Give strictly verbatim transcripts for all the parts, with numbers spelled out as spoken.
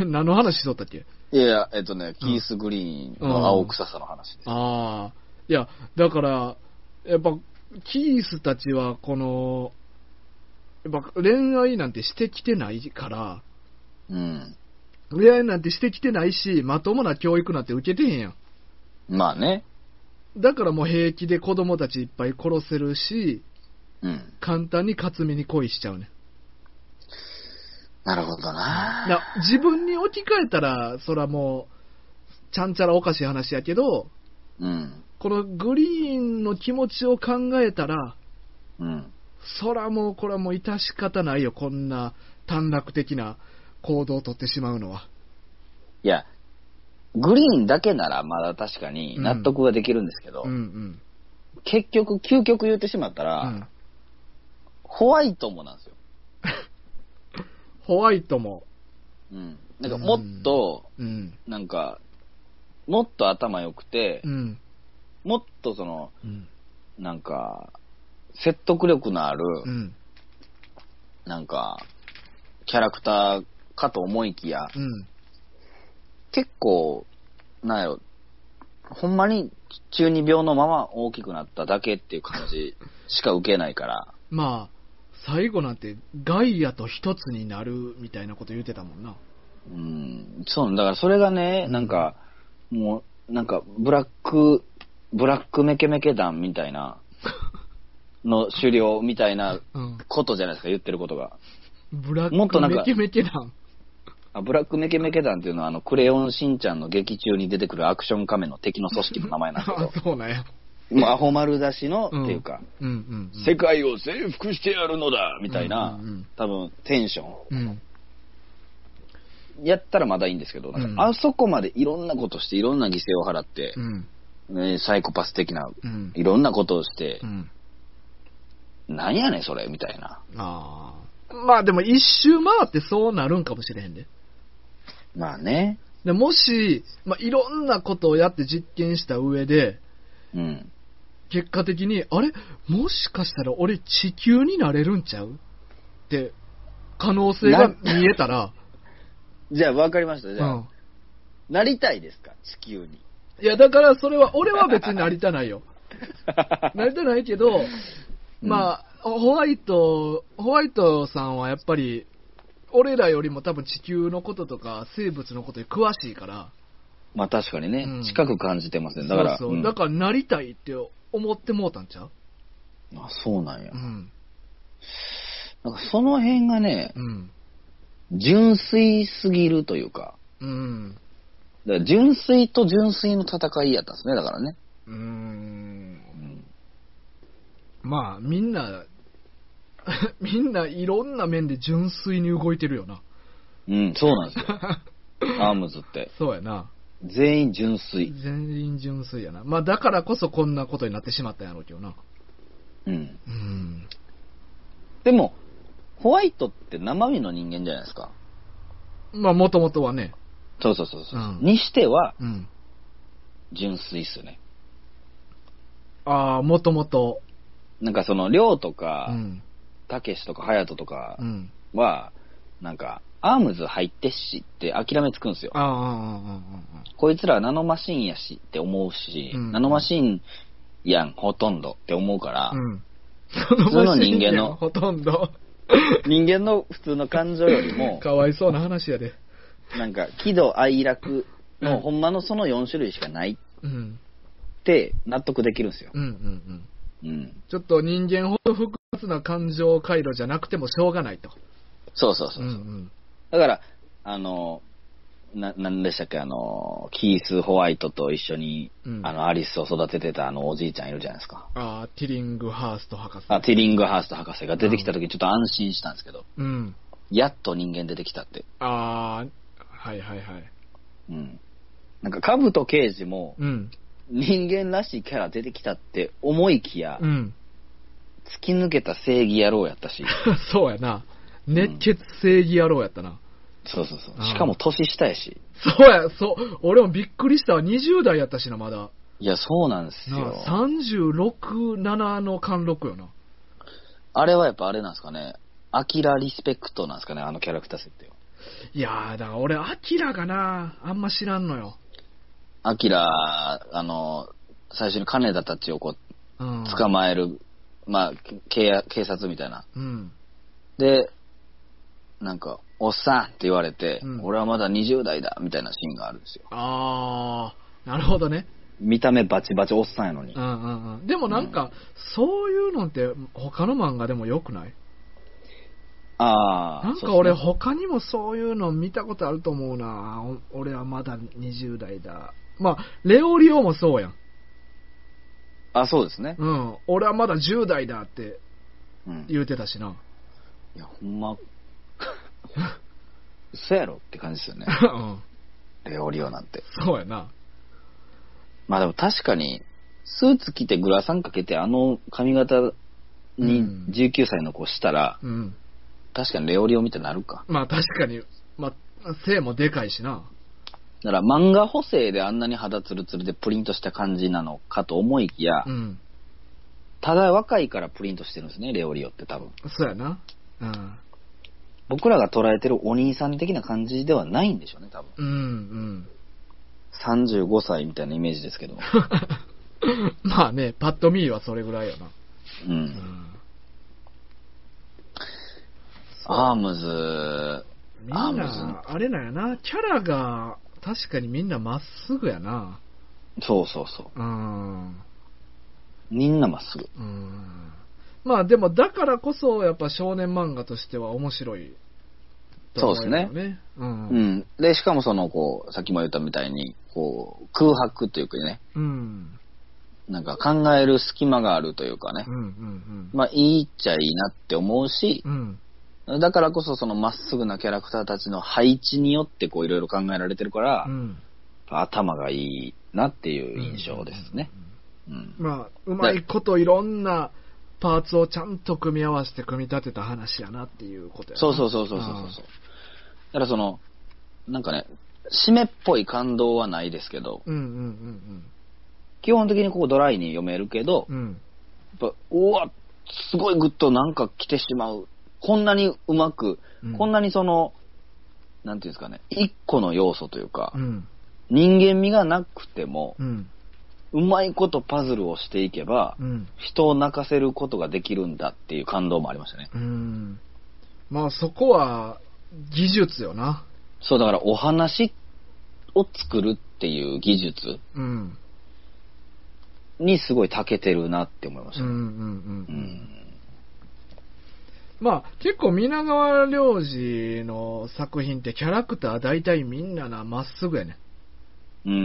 何の話しとったっけ？ いやいや、えっとね、キース・グリーンの青臭さの話です。 うん、ああ。いや、だから、やっぱ、キースたちは、この、やっぱ恋愛なんてしてきてないから、 うん。 恋愛なんてしてきてないし、まともな教育なんて受けてへんやん。 まあね。 だからもう平気で子供たちいっぱい殺せるし、 うん。 簡単に勝美に恋しちゃうね。 なるほどな。 だ自分に置き換えたら、そらもう、ちゃんちゃらおかしい話やけど、 うん。 このグリーンの気持ちを考えたら、 うん。 そらもうこれはもう致し方ないよ、こんな短絡的な行動をとってしまうのは。 いや、グリーンだけならまだ確かに納得はできるんですけど、 うんうん、 結局、究極言ってしまったら、うん、ホワイトもなんですよ。 ホワイトも。 うん。なんかもっと、うん、なんか、もっと頭良くて、うん、もっとその、うん、なんか、説得力のある、うん、なんか、キャラクターかと思いきや、うん、結構、なんやろ、ほんまに中二病のまま大きくなっただけっていう感じしか受けないから。 まあ、最後なんてガイアと一つになるみたいなこと言ってたもんな。 うん、そう、だからそれがね、なんか、もう、なんか、ブラック、ブラックメケメケ団みたいな、の狩猟みたいなことじゃないですか、言ってることが。 ブラックメケメケ団あブラックメケメケ団っていうのは、あの、クレヨンしんちゃんの劇中に出てくるアクション仮面の敵の組織の名前なんですけど。 そうなんや。 もうアホ丸出しの、うん、っていうか、 うんうんうん、 世界を征服してやるのだみたいな、うんうんうん、多分テンション、うん、やったらまだいいんですけど、なんかあそこまでいろんなことしていろんな犠牲を払って、うんね、サイコパス的な、うん、いろんなことをして、うん、なんやねんそれみたいな。 あまあでも一周回ってそうなるんかもしれへんで。 まあね。 でもし、まあ、いろんなことをやって実験した上で、うん、結果的に、あれもしかしたら俺地球になれるんちゃうって可能性が見えたら。 じゃあ分かりました。じゃあ、うん、なりたいですか地球に。 いやだからそれは、俺は別になりたないよ。なりたないけど、まあ、うん、ホワイト、ホワイトさんはやっぱり、俺らよりも多分地球のこととか生物のことに詳しいから。 まあ確かにね、うん、近く感じてますね。だから、 そうそう、うん、だからなりたいって思ってもうたんちゃう？ あ、そうなんや。うん、なんかその辺がね、うん、純粋すぎるというか、うん、だから純粋と純粋の戦いやったんですね、だからね。うーん、うん、 まあみんなみんないろんな面で純粋に動いてるよな。 うん、そうなんですよ。アームズって。 そうやな。 全員純粋。 全員純粋やな。まあだからこそこんなことになってしまったんやろうけどな。 うん。うん。でも、ホワイトって生身の人間じゃないですか。 まあもともとはね。 そうそうそうそう、うん。にしては、うん、純粋っすよね。 ああ、もともと。 なんかその、りょうとか、たけしとかはやととかは、うん、なんか、アームズ入ってっしって諦めつくんですよ。ああああああこいつらナノマシンやしって思うし、うん、ナノマシンやん、ほとんどって思うから、うん、普通の人間の、 ほとんど人間の普通の感情よりも、 かわいそうな話やで。 なんか、喜怒哀楽の、うん、ほんまのそのよん種類しかないって納得できるんですよ。うんうんうんうん、ちょっと人間ほど複雑な感情回路じゃなくてもしょうがないと。 そうそうそうそう、うんうん。だから、あの、な、なんでしたっけ、あの、キース・ホワイトと一緒に、うん、あの、アリスを育ててたあのおじいちゃんいるじゃないですか。 ああ、ティリング・ハースト博士。 あ、ティリング・ハースト博士が出てきた時にちょっと安心したんですけど、うん。やっと人間出てきたって。ああ、はいはいはい。 うん。なんか、カブト刑事も、うん、人間らしいキャラ出てきたって思いきや、うん、突き抜けた正義野郎やったし。 そうやな。熱血正義野郎やったな。うん、 そうそうそう。しかも年下やし。 そうや、そう。俺もびっくりしたわ。にじゅう代やったしな、まだ。 いや、そうなんですよ。 さんじゅうろく、ななの貫禄よな。 あれはやっぱあれなんですかね。アキラリスペクトなんですかね、あのキャラクター設定は。 いやー、だから俺、アキラがな、あんま知らんのよ。 アキラ、あの、最初に金田たちをこう、うん、捕まえる、まあ、警、警察みたいな。うん、で、なんか、おっさんって言われて、うん、俺はまだにじゅう代だ、みたいなシーンがあるんですよ。 あー、なるほどね。 見た目バチバチおっさんやのに。 うんうんうん。でもなんか、うん、そういうのって他の漫画でもよくない？ ああ。 なんか俺、他にもそういうの見たことあると思うな。俺はまだにじゅう代だ。まあ、レオリオもそうやん。 あ、そうですね。 うん。俺はまだじゅう代だって言うてたしな。うん、 いや、ほんま、嘘やろって感じですよね。うん。レオリオなんて。 そうやな。 まあでも確かに、スーツ着てグラサンかけてあの髪型にじゅうきゅうさいの子したら、うん、確かにレオリオみたいになるか。 まあ確かに、まあ、背もでかいしな。 だから漫画補正であんなに肌ツルツルでプリントした感じなのかと思いきや、うん、ただ若いからプリントしてるんですね、レオリオって多分。 そうやな。うん。 僕らが捉えてるお兄さん的な感じではないんでしょうね、多分。 うんうん。 さんじゅうごさいみたいなイメージですけど。 まあね、パッと見はそれぐらいやな。うん。うん、 アームズ、 みんな、あれなんやな、キャラが確かにみんなまっすぐやな。 そうそうそう。うん。みんなまっすぐ。うん。 まあでもだからこそやっぱ少年漫画としては面白い。 そうですね。うん、うん。で、しかもその、こう、さっきも言ったみたいに、こう、空白というかね、うん。なんか考える隙間があるというかね、うんうんうん、まあ、いいっちゃいいなって思うし、うん、だからこそそのまっすぐなキャラクターたちの配置によってこういろいろ考えられてるから、うん、頭がいいなっていう印象ですね。 うんうんうん、まあ、うまいこといろんなパーツをちゃんと組み合わせて組み立てた話やなっていうことやな。 そうそうそうそうそうそう。だからその、なんかね、締めっぽい感動はないですけど、うんうんうんうん、基本的にこうドライに読めるけど、うん、やっぱ、うわ、すごいグッとなんか来てしまう。こんなにうまく、うん、こんなにその、なんていうんですかね、一個の要素というか、うん、人間味がなくても、うん、うまいことパズルをしていけば、うん、人を泣かせることができるんだっていう感動もありましたね。 うん、まあそこは技術よな。 そう、だからお話を作るっていう技術にすごい長けてるなって思いましたね。うんうんうんうん、 まあ結構皆川良二の作品ってキャラクター大体みんななまっすぐやね。うん。うん。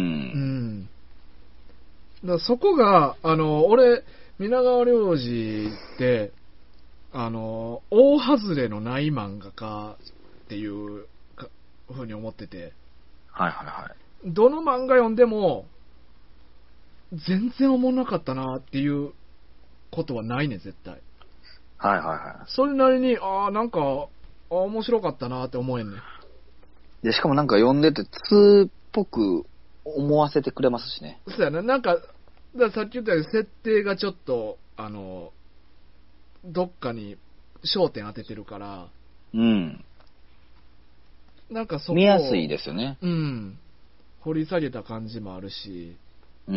だからそこがあの俺皆川良二ってあの大外れのない漫画家っていうふうに思ってて。 はいはいはい。 どの漫画読んでも全然おもんなかったなっていうことはないね絶対。 はいはいはい。 それなりにああなんかあ面白かったなって思えんね。 でしかもなんか読んでて通っぽく思わせてくれますしね。 そうやな、なんかだからさっき言ったように設定がちょっとあのどっかに焦点当ててるから。うん。なんかそこ見やすいですよね。 うん。掘り下げた感じもあるし。うん。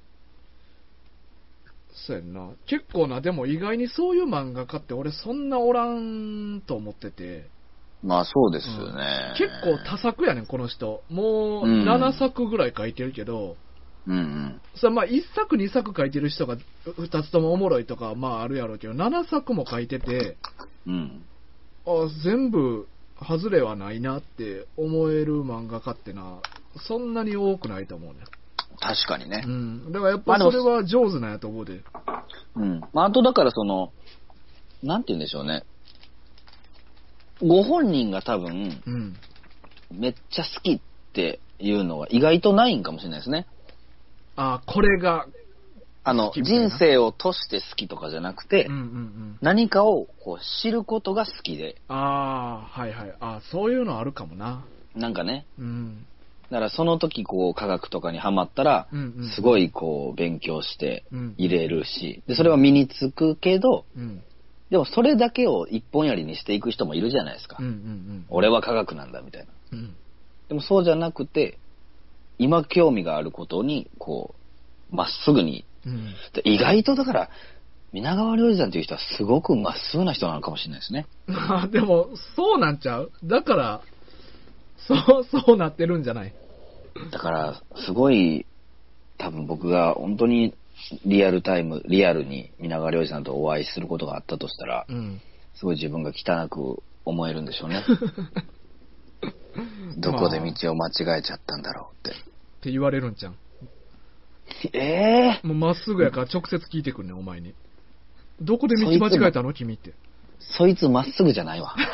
そうやんな。結構な、でも意外にそういう漫画家って俺そんなおらんと思ってて。 まあそうですよね。 うん、結構多作やねん、この人。もうななさくぐらい書いてるけど。うんうん。それまあいっさくにさく書いてる人がふたつともおもろいとかまああるやろうけど、ななさくも書いてて。うん。あ、全部、外れはないなって思える漫画家ってな、そんなに多くないと思うね。 確かにね。 うん。だからやっぱそれは上手なんやと思うで。 うん。まあ、あとだからその、なんて言うんでしょうね。ご本人が多分、うん、めっちゃ好きっていうのは意外とないんかもしれないですね。 あ、これが、 あの、人生を通して好きとかじゃなくて、うんうんうん、何かをこう知ることが好きで。 ああ、はいはい。あ、そういうのあるかもな。 なんかね。うん。だからその時こう科学とかにハマったら、うんうん、すごいこう勉強して入れるし、でそれは身につくけど、うん、 でもそれだけを一本槍にしていく人もいるじゃないですか。 うんうんうん、 俺は科学なんだみたいな、 うん。 でもそうじゃなくて、今興味があることに、こう、まっすぐに。うん、意外とだから、皆川良二さんという人はすごくまっすぐな人なのかもしれないですね。 でも、そうなんちゃう？だから、そう、そうなってるんじゃない？ だから、すごい、多分僕が本当にリアルタイム、リアルに皆川良二さんとお会いすることがあったとしたら、うん、すごい自分が汚く思えるんでしょうね。どこで道を間違えちゃったんだろうって。 って言われるんじゃん。 ええー、 もうまっすぐやから直接聞いてくるね、お前に。どこで道間違えたの君って。 そいつまっすぐじゃないわ。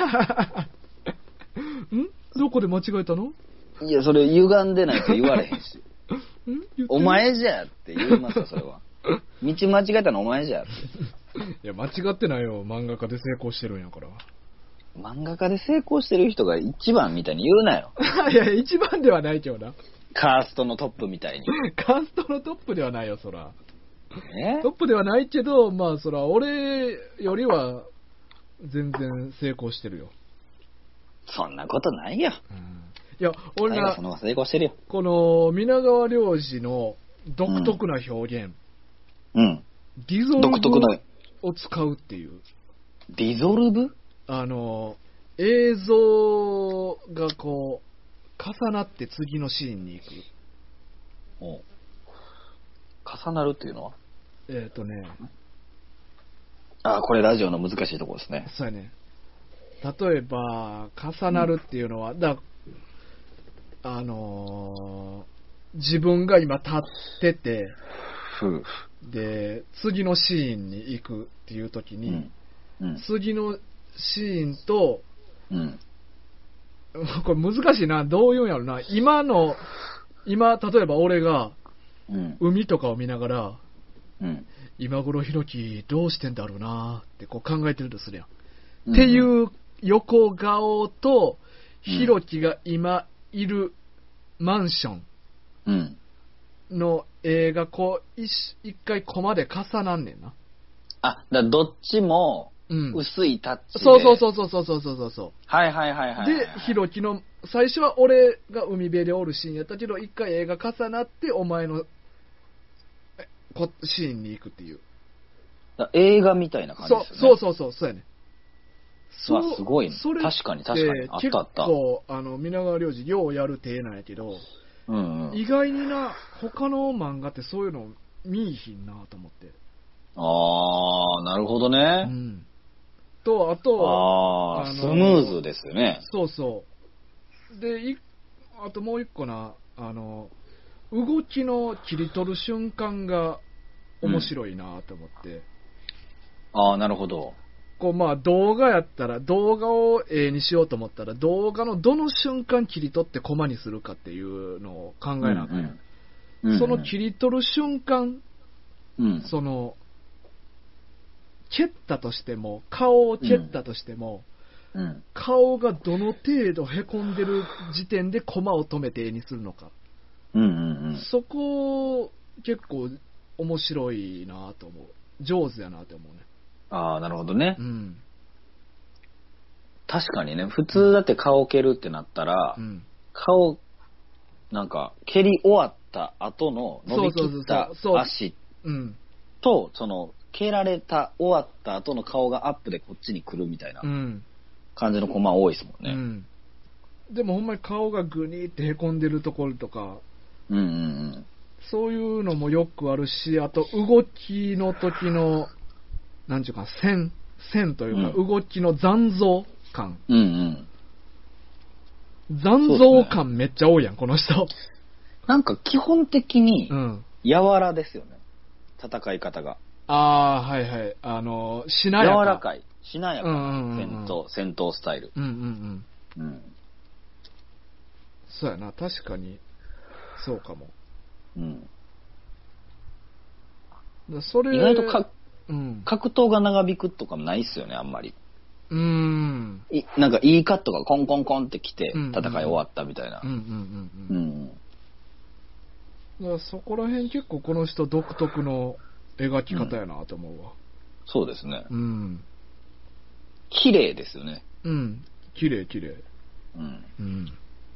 んどこで間違えたの？ いや、それ歪んでないと言われへんし。んお前じゃって言いますよ、それは。道間違えたのお前じゃって。 いや、間違ってないよ。漫画家で成功してるんやから。 漫画家で成功してる人が一番みたいに言うなよ。 いや、一番ではないけどな。 カーストのトップみたいに。 カーストのトップではないよ、そら。えトップではないけど、まあ、そら、俺よりは全然成功してるよ。 そんなことないよ。 うん、いや、俺が、 その方が成功してるよ。 この、皆川良二の独特な表現。 うん。うん、 ディゾルブを使うっていう。 ディゾルブ？ あの、映像がこう、重なって次のシーンに行く。 お重なるっていうのは？ えっ、ー、とね。 あ、これラジオの難しいところですね。 そうやね。例えば、重なるっていうのは、うん、だあのー、自分が今立ってて、で、次のシーンに行くっていう時に、うんうん、次のシーンと、うん、これ難しいな、どういうんやろな、今の、今、例えば俺が、海とかを見ながら、うん、今頃ひろきどうしてんだろうなってこう考えてるとするやん。うん、っていう横顔と、ひろきが今いるマンションの絵がこう一回コマで重なんねんな。 あ、だどっちも薄いタッチで、 うん、そうそうそうそうそうそうそう。 はいはいはいはい、はい。 で、ひろきの最初は俺が海辺でおるシーンやったけど、一回絵が重なってお前のシーンに行くっていう。 映画みたいな感じですよね。 そうそうそうそうやね。 そうすごいね。確かに確かに。あったあった。 結構、あの、皆川良二、ようやる手なんやけど、うんうん、意外にな、他の漫画ってそういうの見いひんなと思って。 あー、なるほどね。 うん。と、あと、 あー、あスムーズですよね。 そうそう。で、いあともう一個な、あの、動きの切り取る瞬間が面白いなと思って。 うん、あー、なるほど。 こうまあ動画やったら、動画を絵にしようと思ったら、動画のどの瞬間切り取ってコマにするかっていうのを考えなあかん、うんうん、その切り取る瞬間、うん、その、蹴ったとしても、顔を蹴ったとしても、うん、顔がどの程度へこんでる時点でコマを止めて絵にするのか。 うんうんうん、 そこ、結構面白いなと思う。上手やなと思うね。 ああ、なるほどね、 うん。 確かにね、普通だって顔を蹴るってなったら、うん、顔、なんか、蹴り終わった後の伸びきった足と、その、蹴られた終わった後の顔がアップでこっちに来るみたいな感じのコマ多いですもんね。うん、 でもほんまに顔がグニーってへこんでるところとか、 うんうんうん、 そういうのもよくあるし、あと動きの時の、なんちゅうか、線、線というか、うん、動きの残像感。 うんうん。残像感めっちゃ多いやん、この人。 なんか基本的に、柔らですよね。戦い方が。 ああ、はいはい。あの、しなやか。 柔らかい。しなやかな戦闘、戦闘スタイル。 うんうんうん。うん。そうやな、確かに、そうかも。 うん。 だそれ意外とか、 うん、 格闘が長引くとかないっすよね、あんまり。 うーん。 いなんかいいカットがコンコンコンってきて、戦い終わったみたいな。 うんうんうんうん。うん。だからそこら辺結構この人独特の描き方やなと思うわ。 うん、そうですね。 うん。 綺麗ですよね。 うん。綺麗綺麗。 うん。 うん。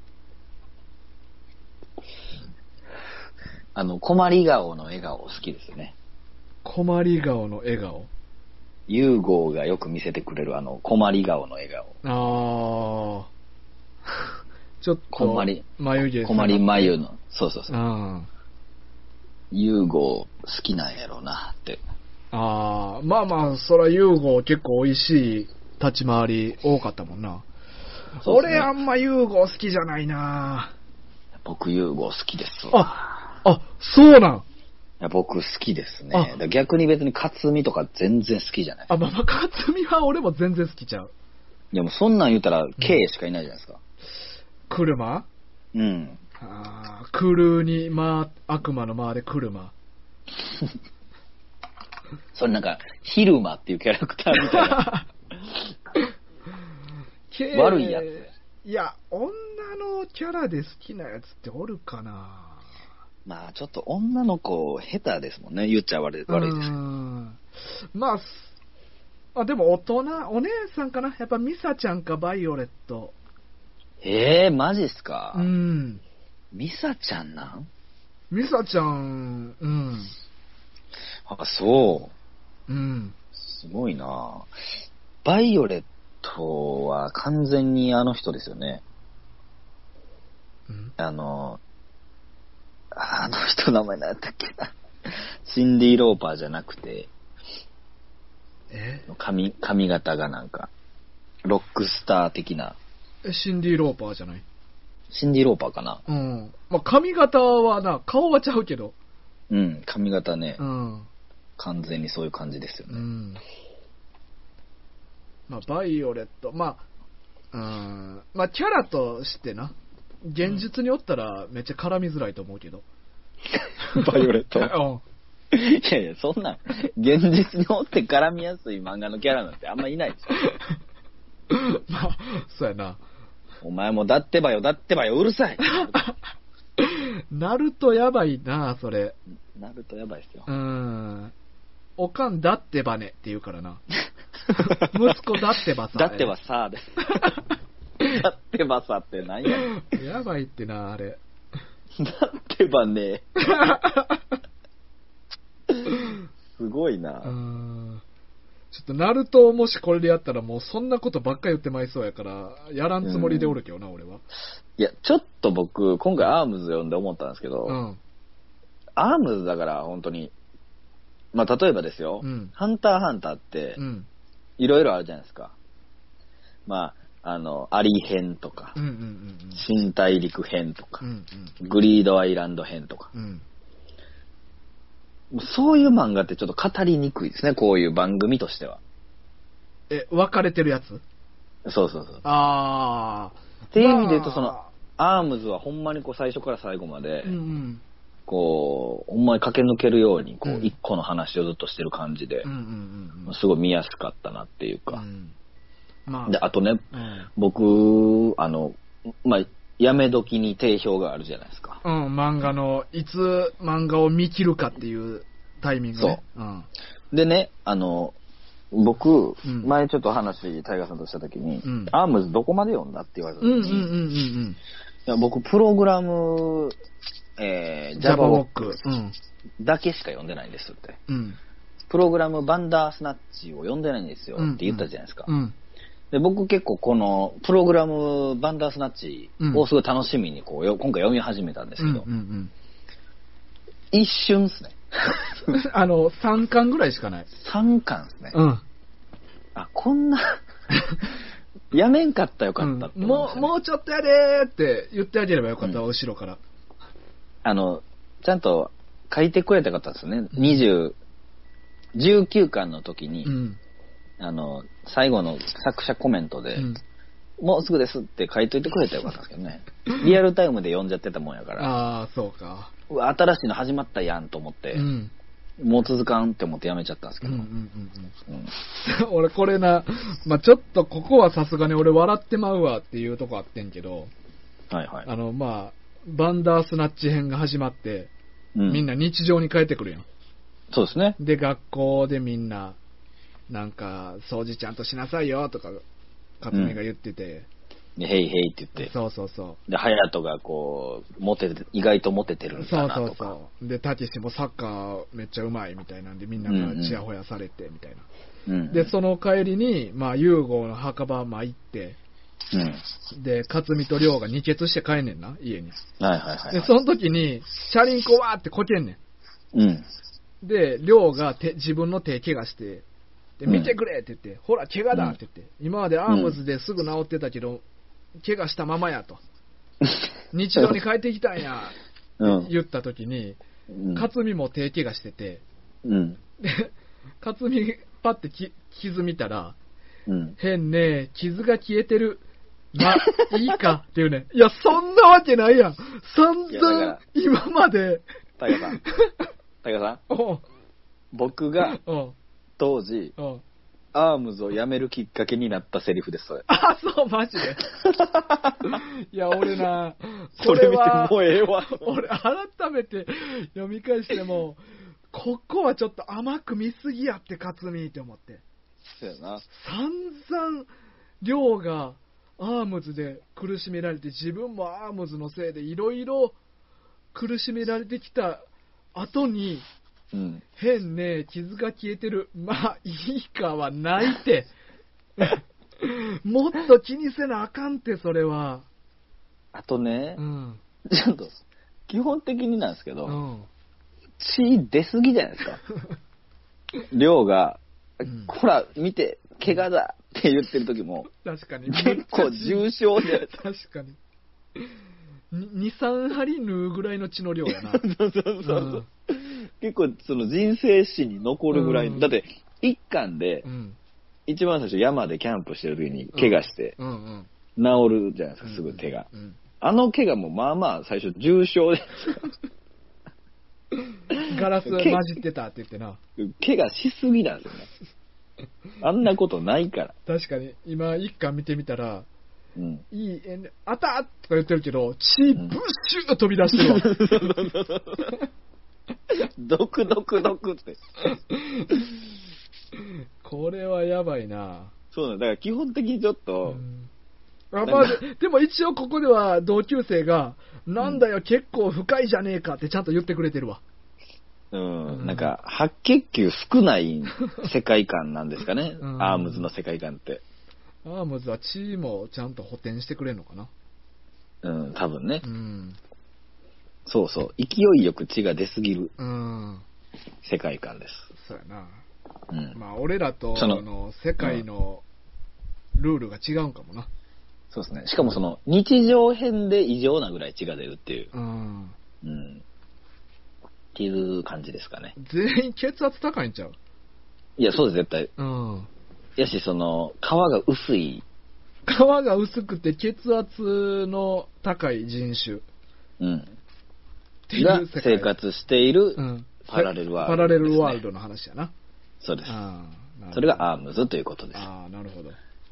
あの、困り顔の笑顔好きですよね。 困り顔の笑顔。 ユーゴーがよく見せてくれるあの、困り顔の笑顔。ああ。ちょっと、 困り、 眉毛困り眉の、そうそうそう。 あユーゴー好きなんやろうなって。 ああ、まあまあ、そらユーゴー結構美味しい立ち回り多かったもんな。ね、俺あんまユーゴー好きじゃないな。 僕ユーゴー好きです。 あ、あ、そうなん。いや僕好きですね。だ逆に別に勝美とか全然好きじゃない。 あ、まあまあ、勝美は俺も全然好きちゃう。 いやもうそんなん言うたら K しかいないじゃないですか。 車？ うん。 ああ、クルに、まあ、悪魔の間で車。 それなんか、ヒルマっていうキャラクターみたいな。悪いやつ。 いや、女のキャラで好きなやつっておるかな。 まあ、ちょっと女の子、下手ですもんね。言っちゃ悪い、悪いです。 まあ、あ、でも大人、お姉さんかな。やっぱミサちゃんかバイオレット。 ええー、マジっすか。 うん。 ミサちゃんなん？ ミサちゃん、うん。 あ、そう。 うん。 すごいな。バイオレットは完全にあの人ですよね。 うん、 あの、あの人の名前何やったっけな。シンディ・ローパーじゃなくて、 え髪、髪型がなんか、ロックスター的な。 え、シンディ・ローパーじゃない？ シンディ・ローパーかな。 うん。まあ、髪型はな、顔はちゃうけど。 うん、髪型ね。 うん。 完全にそういう感じですよね。 うん。まあ、バイオレット、まあ、うん、まあ、キャラとしてな、現実におったらめっちゃ絡みづらいと思うけど。 バイオレットうん。 いやいや、そんな、現実におって絡みやすい漫画のキャラなんてあんまいないでしょ。まあ、そうやな。 お前もだってばよ、だってばよ、うるさい。 ナルトやばいな、それ。 ナルトやばいっすよ。 うん。おかんだってばねって言うからな。息子だってばさ。 だってばさで。だってばさって何や。 やばいってな、あれ。 だってばね。すごいな。 うん。ちょっとナルトをもしこれでやったらもうそんなことばっかり言ってまいそうやから、やらんつもりでおるけどな、俺は。 いや、ちょっと僕、今回アームズ読んで思ったんですけど、うん、アームズだから本当に、まあ例えばですよ、うん、ハンターハンターって、いろいろあるじゃないですか。まあ、あの、アリ編とか、うんうんうんうん、新大陸編とか、うんうん、グリードアイランド編とか、うん、そういう漫画ってちょっと語りにくいですね、こういう番組としては。 え、分かれてるやつ？ そうそうそう。 あー。っていう意味で言うと、その、アームズはほんまにこう最初から最後まで、うんうん、こう、ほんまに駆け抜けるように、こう、一個の話をずっとしてる感じで、うんうんうん、すごい見やすかったなっていうか。うんまあ、で、あとね、うん、僕、あの、まあ、やめ時に定評があるじゃないですか。 うん、漫画の、いつ漫画を見切るかっていうタイミングね。 そう。うん、でね、あの、僕、うん、前ちょっと話、タイガーさんとしたときに、うん、アームズどこまで読んだって言われたときに、うんうんうんうん、いや僕、プログラム、えー、ジャバウォックだけしか読んでないんですって。うん、プログラムバンダースナッチを読んでないんですよって言ったじゃないですか。うんうんで僕結構このプログラムバンダースナッチをすごい楽しみにこう、うん、今回読み始めたんですけど、うんうんうん、一瞬ですね。 あの、さんかんぐらいしかない。 さんかんですね。 うん。 あ、こんな、やめんかったらよかったって思いましたね、 うん、もう、もうちょっとやでーって言ってあげればよかった、うん、後ろから。 あの、ちゃんと書いてくれたかったですね。にじゅう、じゅうきゅうかんの時に、うんあの、最後の作者コメントで、うん、もうすぐですって書いといてくれたらよかったんですけどね。リアルタイムで読んじゃってたもんやから。 ああ、そうか。 うわ、新しいの始まったやんと思って、うん、もう続かんって思ってやめちゃったんですけど。うんうんうんうん、俺これな、まあちょっとここはさすがに俺笑ってまうわっていうとこあってんけど、 はいはい。 あの、まあバンダースナッチ編が始まって、うん、みんな日常に帰ってくるやん。 そうですね。 で、学校でみんな、 なんか、掃除ちゃんとしなさいよとか、克実が言ってて。 うん、ヘイヘイって言って。 そうそうそう。 で、隼人がこう、モテて、意外とモテてるんだなとか。そうそうそう。 で、たけしもサッカーめっちゃうまいみたいなんで、みんながチヤホヤされてみたいな。 うんうん、 で、その帰りに、まあ、ユーゴの墓場参って、うん、で、克実と亮が二血して帰んねんな、家に。 はいはいはい、はい。 で、その時に、チャリンコわーってこけんねん。うん。 で、亮が手自分の手怪我して、で、見てくれって言って、うん、ほら、怪我だって言って、うん、今までアームズですぐ治ってたけど、怪我したままやと。日常に帰ってきたんや、って言った時に、うん、克実も手怪我してて、 うん、 で、克実パッてき傷見たら、 うん、 変ね、傷が消えてる。ま、いいかっていうね。いや、そんなわけないやん。散々、今まで。 タカさん。タカさん。僕が、当時、アームズを辞めるきっかけになったセリフです、それ。 あ、そう、マジで。いや、俺な、 これ見てもうええわ。 俺、改めて読み返しても、ここはちょっと甘く見すぎやって、克実って思って。 そうやな。 散々、亮が、アームズで苦しめられて、自分もアームズのせいでいろいろ苦しめられてきた後に、 うん、 変ね、傷が消えてる。まあ、いいかはないって。もっと気にせなあかんって、それは。 あとね、 うん、 ちょっと、基本的になんですけど、 うん、 血出すぎじゃないですか。亮が、うん、ほら、見て、怪我だって言ってる時も、 確かに結構重症で。 確かに。に、さん針縫うぐらいの血の量やな。 そうそうそうそう、うん。結構その人生史に残るぐらい、うん、だって一巻で、うん、一番最初山でキャンプしてる時に怪我して、 うんうんうん、治るじゃないですか、すぐ手が。うんうん、あの怪我もまあまあ最初重症で。 ガラス混じってたって言ってな。 怪我しすぎなんですよね。あんなことないから。 確かに、今一巻見てみたら、 うん、 いい、え、あたとか言ってるけど、血ブッシュー飛び出してるわ。 ドクドクドクって。 これはやばいな。 そうなんだ。から基本的にちょっと、 うん、あ、まあ、でも一応ここでは同級生が、なんだよ、うん、結構深いじゃねえかってちゃんと言ってくれてるわ。 うん、うん、なんか、白血球少ない世界観なんですかね、うん、アームズの世界観って。 アームズは血もちゃんと補填してくれるのかな。 うん、多分ね。 うん、 そうそう。勢いよく血が出すぎる世界観です。 そうやな。 うん、 まあ、俺らとの世界のルールが違うんかもな。 そうですね。しかもその、日常編で異常なぐらい血が出るっていう。 うん。 うん。っていう感じですかね。 全員血圧高いんちゃう？ いや、そうです、絶対。 うん。 やし、その、皮が薄い。 皮が薄くて血圧の高い人種。 うん。っていうが生活しているパラレルワールド、ね、 パラレルワールドの話やな。 そうです。それがアームズということです。 ああ、なるほど。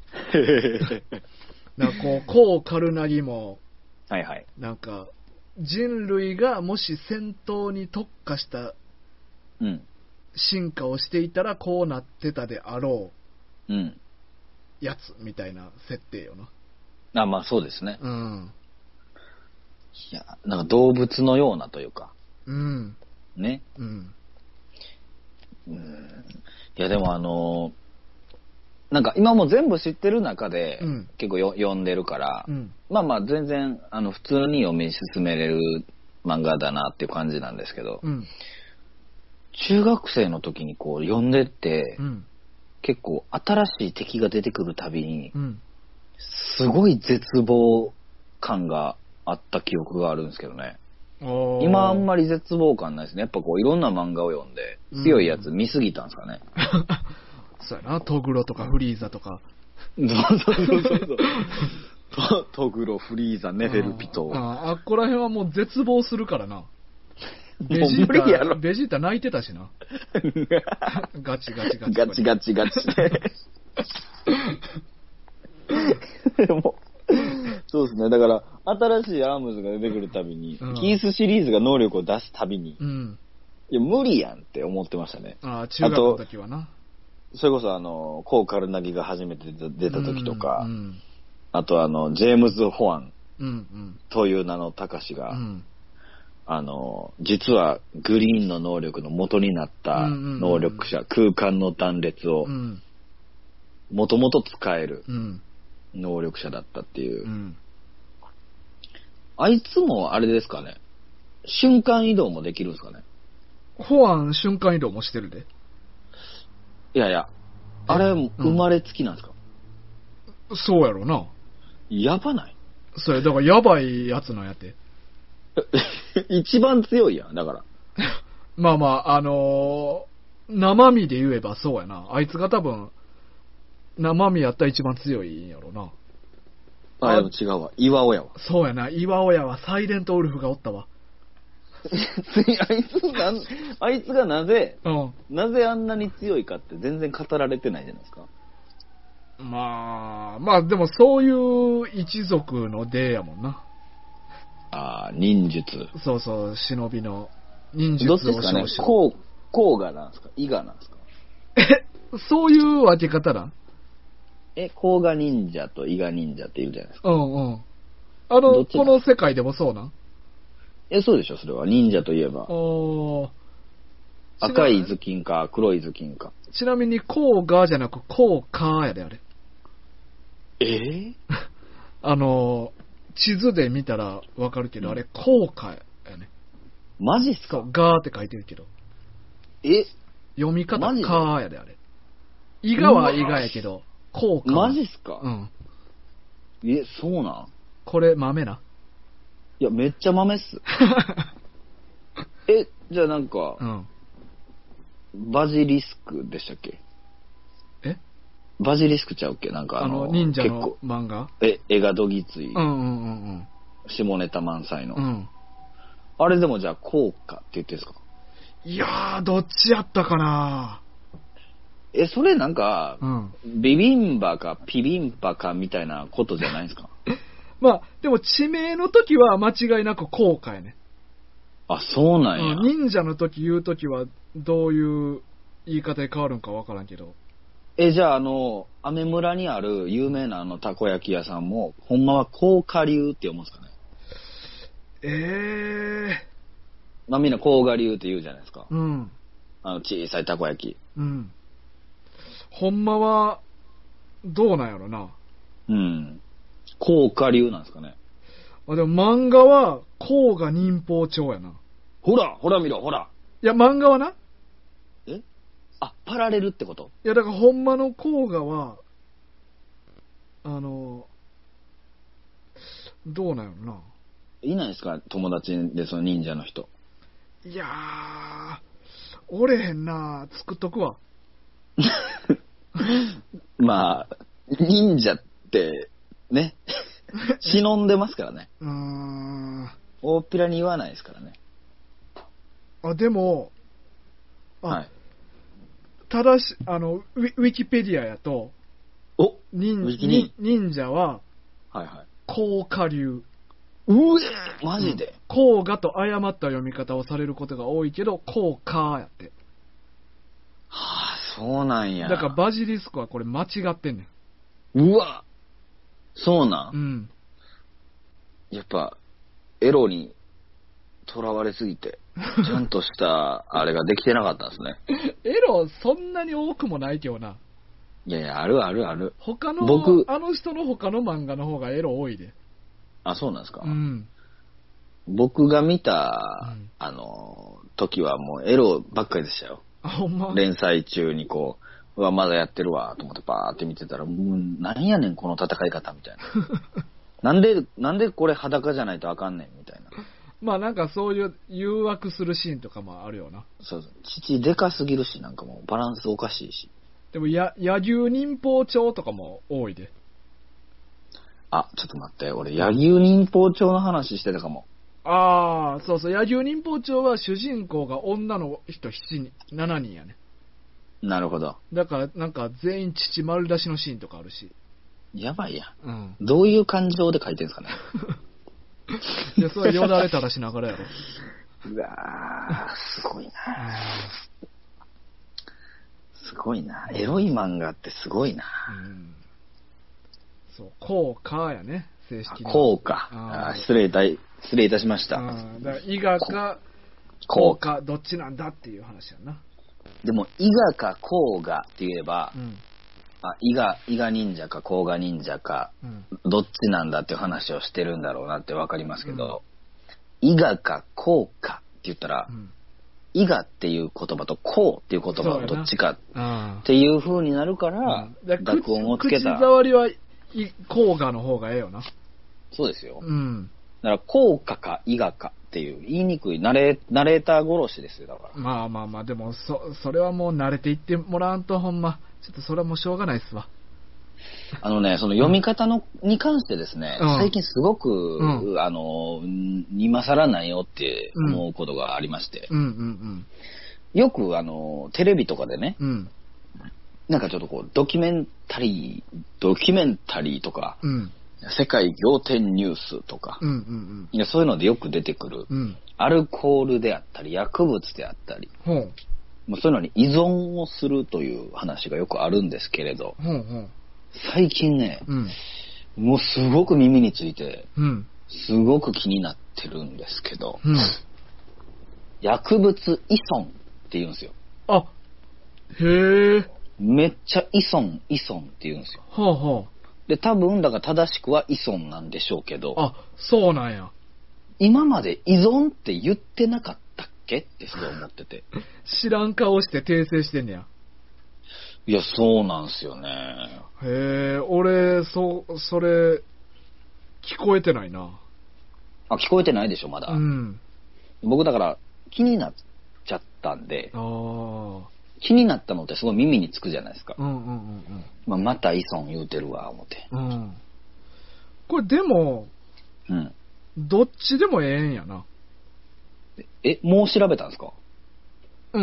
なんかこう、コウ・カルナギも、 はいはい。 なんか、人類がもし戦闘に特化した進化をしていたらこうなってたであろう、うん、 やつみたいな設定よな。あ、まあそうですね。 うん。 いや、なんか動物のようなというか。 うん。 ね。 うん。 うん、いやでもあのー、なんか今も全部知ってる中で、うん、結構よ読んでるから、 うん、 まあまあ全然あの普通に読み進めれる漫画だなっていう感じなんですけど、 うん、 中学生の時にこう読んでって、 うん、 結構新しい敵が出てくるたびに、 うん、 すごい絶望感があった記憶があるんですけどね。今あんまり絶望感ないですね。やっぱこういろんな漫画を読んで強いやつ見すぎたんですかね。 そうやな、トグロとかフリーザとか。 そうそうそうそう。トグロ、フリーザ、ネフェルピト。 ああ、あっこら辺はもう絶望するからな。ベジータ、 ベジータ泣いてたしな。ガチガチガチ。 ガチガチガチ。でもそうですね。だから、新しいアームズが出てくるたびに、うん、キースシリーズが能力を出すたびに、 うん、 いや、無理やんって思ってましたね。 ああ、中学の時はな。 それこそあの、コー・カルナギが初めて出た時とか、うんうん、あとあの、ジェームズ・ホアンという名の高しが、うん、あの、実はグリーンの能力の元になった能力者、うんうんうん、空間の断裂を、もともと使える能力者だったっていう。うん、あいつもあれですかね、瞬間移動もできるんですかね。 ホアン瞬間移動もしてるで。 いやいや、あれ、生まれつきなんですか、 うん、そうやろな。 やばない？ それ、だからやばいやつなんやって。 一番強いやん、だから。 まあまあ、あのー、生身で言えばそうやな。あいつが多分、生身やったら一番強いんやろな。 あ、でも違うわ。岩尾やわ。 そうやな。岩尾やわ。サイレントウルフがおったわ。 あいつな、あいつがなぜ、うん、なぜあんなに強いかって全然語られてないじゃないですか。 まあ、まあでもそういう一族の出やもんな。 ああ、忍術。 そうそう、忍びの忍術をどっちですかね。こう、こうがなんですか？伊賀なんですか？ え、そういう分け方だ。 え、甲賀忍者と伊賀忍者って言うじゃないですか。 うんうん。あの、この世界でもそうなん？ え、そうでしょ、それは。忍者といえば。赤い頭巾か、黒い頭巾か。 ちなみに、甲賀じゃなく、甲賀やで、あれ。 えー、 あの、地図で見たらわかるけど、うん、あれ、甲賀やね。 マジっすか？ ガーって書いてるけど。 え？ 読み方、カーやで、あれ。伊賀は伊賀やけど、甲賀。 マジっすか？ うん。 え、そうなん？ これ、豆な。 いや、めっちゃ豆っす。え、じゃあなんか、うん、バジリスクでしたっけ？ え？ バジリスクちゃうっけ？なんかあの、 あの忍者の漫画？ え、絵がどぎつい。 うんうんうんうん。 下ネタ満載の。 うん。 あれでもじゃあ、効果って言ってんすか？ いやー、どっちやったかな。 え、それなんか、うん、ビビンバかピビンパかみたいなことじゃないですか？ まあ、でも地名の時は間違いなく効果やね。 あ、そうなんや。 うん、忍者の時言う時はどういう言い方で変わるんかわからんけど。 え、じゃああの、アメ村にある有名なあのたこ焼き屋さんも、ほんまは甲賀流って読むんですかね？ ええー。 まあみんな甲賀流って言うじゃないですか。 うん。 あの小さいたこ焼き。 うん。ほんまは、どうなんやろな。 うん。甲賀流なんですかね。 あ、でも漫画は、甲賀忍法帳やな。 ほら、ほら見ろ、ほら。 いや、漫画はな。 え？あ、パラレルってこと？ いや、だからほんまの甲賀は、あの、どうなんやろな。 いないですか？友達でその忍者の人。 いやー、おれへんな。作っとくわ。 まあ、忍者って、ね。忍んでますからね。 うーん。 大っぴらに言わないですからね。 あ、でも、あ、 はい。 ただし、あの、ウィ、ウィキペディアやと、 お忍忍忍者は、 はいはい。 甲賀流。 うえマジで、 甲賀と誤った読み方をされることが多いけど、甲賀やって。 はあ、そうなんや。 だからバジリスクはこれ間違ってんねん。うわそうなん。 うん。 やっぱ、エロに囚われすぎて、ちゃんとしたあれができてなかったんですね。 エロそんなに多くもないけどな。 いやいや、あるあるある。 他の、僕、あの人の他の漫画の方がエロ多いで。 あ、そうなんですか。 うん。 僕が見た、うん、あの、時はもうエロばっかりでしたよ。 あ、ほんま？ 連載中にこう、うわ、まだやってるわ、と思ってバーって見てたら、もう、なんやねん、この戦い方、みたいな。なんで、なんでこれ裸じゃないとあかんねん、みたいな。 まあなんかそういう誘惑するシーンとかもあるよな。 そうそう。父でかすぎるし、なんかもうバランスおかしいし。 でもや、柳生忍法帳とかも多いで。 あ、ちょっと待って、俺、柳生忍法帳の話してたかも。 ああ、そうそう、柳生忍法帳は主人公が女の人しちにん、しちにんやね。 なるほど。 だから、なんか全員父丸出しのシーンとかあるし。 やばいや。 うん。 どういう感情で書いてんすかね。 いや、それよだれたらしながらやろ。 うわー、すごいな。 すごいな。エロい漫画ってすごいな。 うん、そう、効果やね、正式に。 効果。あ、失礼いた、失礼いたしました。 だから伊賀か効果、どっちなんだっていう話やな。 でも、伊賀か甲賀って言えば、うん、あ、伊賀、伊賀忍者か甲賀忍者か、うん、どっちなんだっていう話をしてるんだろうなってわかりますけど、うん、伊賀か甲賀って言ったら、うん、伊賀っていう言葉と甲っていう言葉はどっちかっていう風になるから、濁音をつけた。 口触りは甲賀の方がええよな。 そうですよ。 うん。 だから甲賀か伊賀かっていう言いにくいナレ、ナレーター殺しですよ、だから。 まあまあまあ、でもそ、それはもう慣れていってもらわんとほんま、ちょっとそれはもうしょうがないっすわ。 あのね、その読み方の、うん、に関してですね、うん、最近すごく、うん、あの、今更ないよって思うことがありまして、 うんうんうん、 よくあの、テレビとかでね、うん、なんかちょっとこう、ドキュメンタリー、ドキュメンタリーとか、うん、世界仰天ニュースとか、うんうんうん、いやそういうのでよく出てくる、うん、アルコールであったり、薬物であったり、うん、もうそういうのに依存をするという話がよくあるんですけれど、うんうん、最近ね、うん、もうすごく耳について、うん、すごく気になってるんですけど、うん、薬物依存って言うんですよ。 あ、へえ。 めっちゃ依存、依存って言うんですよ。 はあはあ。 で、多分、だから正しくは依存なんでしょうけど。 あ、そうなんや。 今まで依存って言ってなかったっけってすごい思ってて。 知らん顔して訂正してんねや。 いや、そうなんすよね。 へえ、俺、そ、それ、聞こえてないな。 あ、聞こえてないでしょ、まだ。 うん。 僕だから気になっちゃったんで。 ああ。 気になったのってすごい耳につくじゃないですか。 うんうんうんうん。 まあ、また依存言うてるわ、思って。 うん。これでも、うん。どっちでもええんやな。 え、もう調べたんですか？ うん。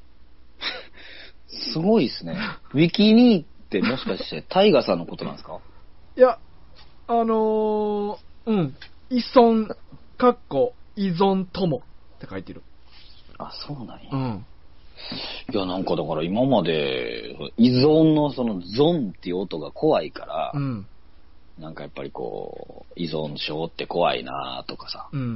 すごいですね。ウィキニーってもしかしてタイガさんのことなんですか？ いや、あのー、うん。依存、かっこ依存ともって書いてる。 あ、そうなんや。 うん。 いや、なんかだから今まで依存のそのゾンっていう音が怖いから、うん、なんかやっぱりこう依存症って怖いなとかさ、うんうん、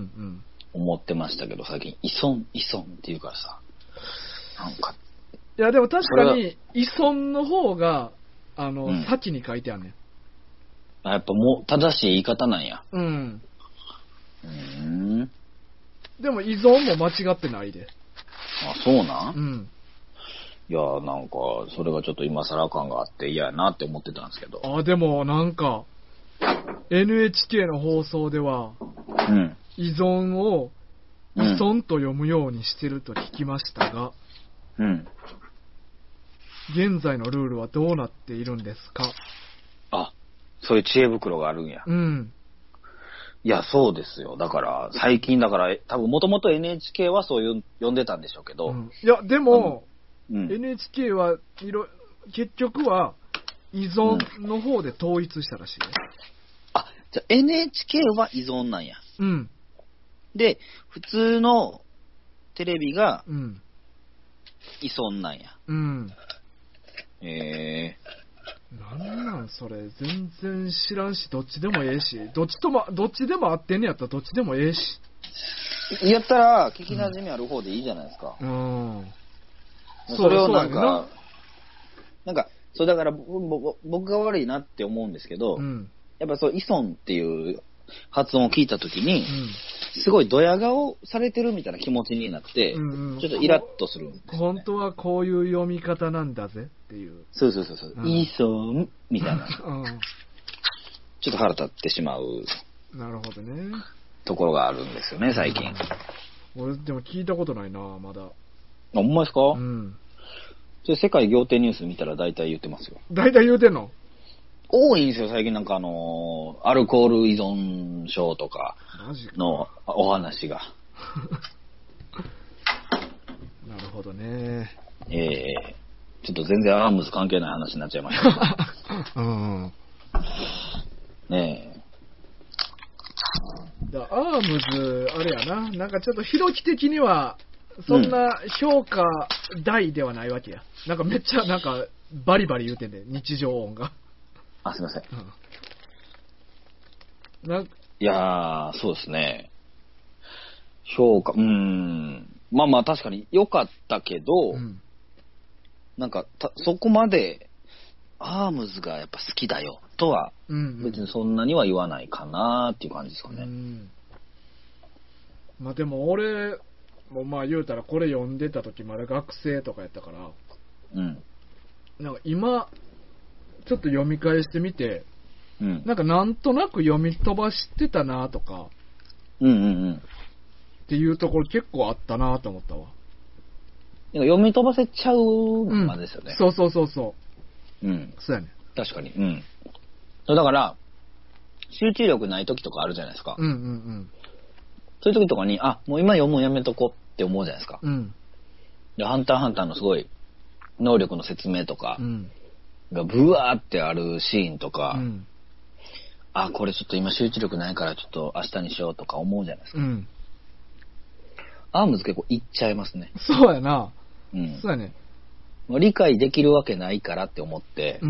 思ってましたけど、最近依存依存って言うからさ、なんかいやでも確かに依存の方があの、うん、先に書いてあるねん。 あ、やっぱもう正しい言い方なんや。 うん。 うーん。 でも依存も間違ってないで。 あ、そうなん？ うん。 いや、なんか、それがちょっと今更感があって嫌やなって思ってたんですけど。 あ、でもなんか、エヌエイチケー の放送では、うん、依存を依存と読むようにしてると聞きましたが、うん。現在のルールはどうなっているんですか？ あ、そういう知恵袋があるんや。 うん。 いや、そうですよ。だから、最近だから、多分もともと エヌエイチケー はそういう呼んでたんでしょうけど。うん、 いや、でも、うん、エヌエイチケー はいろ、結局は依存の方で統一したらしいね。うん、 あ、じゃあ エヌエイチケー は依存なんや。 うん。 で、普通のテレビが依存なんや。 うん。 へえー。 なんなんそれ、全然知らんし、どっちでもええし、どっちとも、どっちでも合ってんねやったらどっちでもええし。 やったら、聞き馴染みある方でいいじゃないですか。 うん。 それをなんか、なんか、そうだから僕が悪いなって思うんですけど、うん、やっぱそう、依存っていう発音を聞いたときに、うん、すごいドヤ顔されてるみたいな気持ちになって、うんうん、ちょっとイラッとするんです、ね、 本当はこういう読み方なんだぜっていう。 そうそうそうそう、うん、依存みたいな、うん。ちょっと腹立ってしまう。 なるほどね。 ところがあるんですよね、最近。 俺でも聞いたことないな、まだ。あ、 ほんまですか？ うん。 それ世界仰天ニュース見たら大体言ってますよ。 大体言うてんの？ 多いんですよ、最近なんかあのー、アルコール依存症とかのお話が。 なるほどね。 ええー、ちょっと全然アームズ関係ない話になっちゃいました。 うん。 ねえ。 だアームズ、あれやな、なんかちょっとひろき的には、 そんな評価大ではないわけや。なんかめっちゃなんかバリバリ言うてんね、日常音が。 あ、すいません。 うん、なんいやー、そうですね。評価、うーん。まあまあ確かに良かったけど、うん、なんかた、そこまで、アームズがやっぱ好きだよとは、別にそんなには言わないかなっていう感じですかね。うんうん、 まあでも俺もまあ言うたらこれ読んでた時まだ学生とかやったから、うん、なんか今ちょっと読み返してみて、うん、なんかなんとなく読み飛ばしてたなとか、うんうんうん、っていうところ結構あったなと思ったわ。 読み飛ばせちゃうまでですよね、 うん。そうそうそうそう。うん。そうやね。 確かに。うん。だから、集中力ない時とかあるじゃないですか。うんうんうん。そういう時とかに、あ、もう今読むのやめとこうって思うじゃないですか。うん。で、ハンターハンターのすごい、能力の説明とか、がブワーってあるシーンとか、うん、あ、これちょっと今集中力ないからちょっと明日にしようとか思うじゃないですか。うん。アームズ結構いっちゃいますね。 そうやな。うん。そうやね。 理解できるわけないからって思って、うん、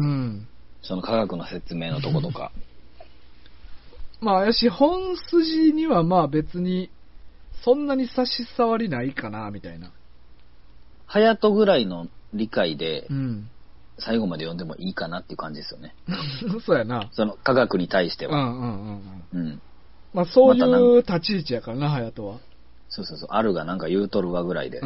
その科学の説明のとことか。 まあ、やし、本筋にはまあ別に、そんなに差し障りないかな、みたいな。 隼人ぐらいの理解で、うん、最後まで読んでもいいかなっていう感じですよね。 そうやな。 その科学に対しては。うんうんうんうん。うん、まあそういう立ち位置やからな、隼人は。 そうそうそう。あるがなんか言うとるわぐらいで。うん。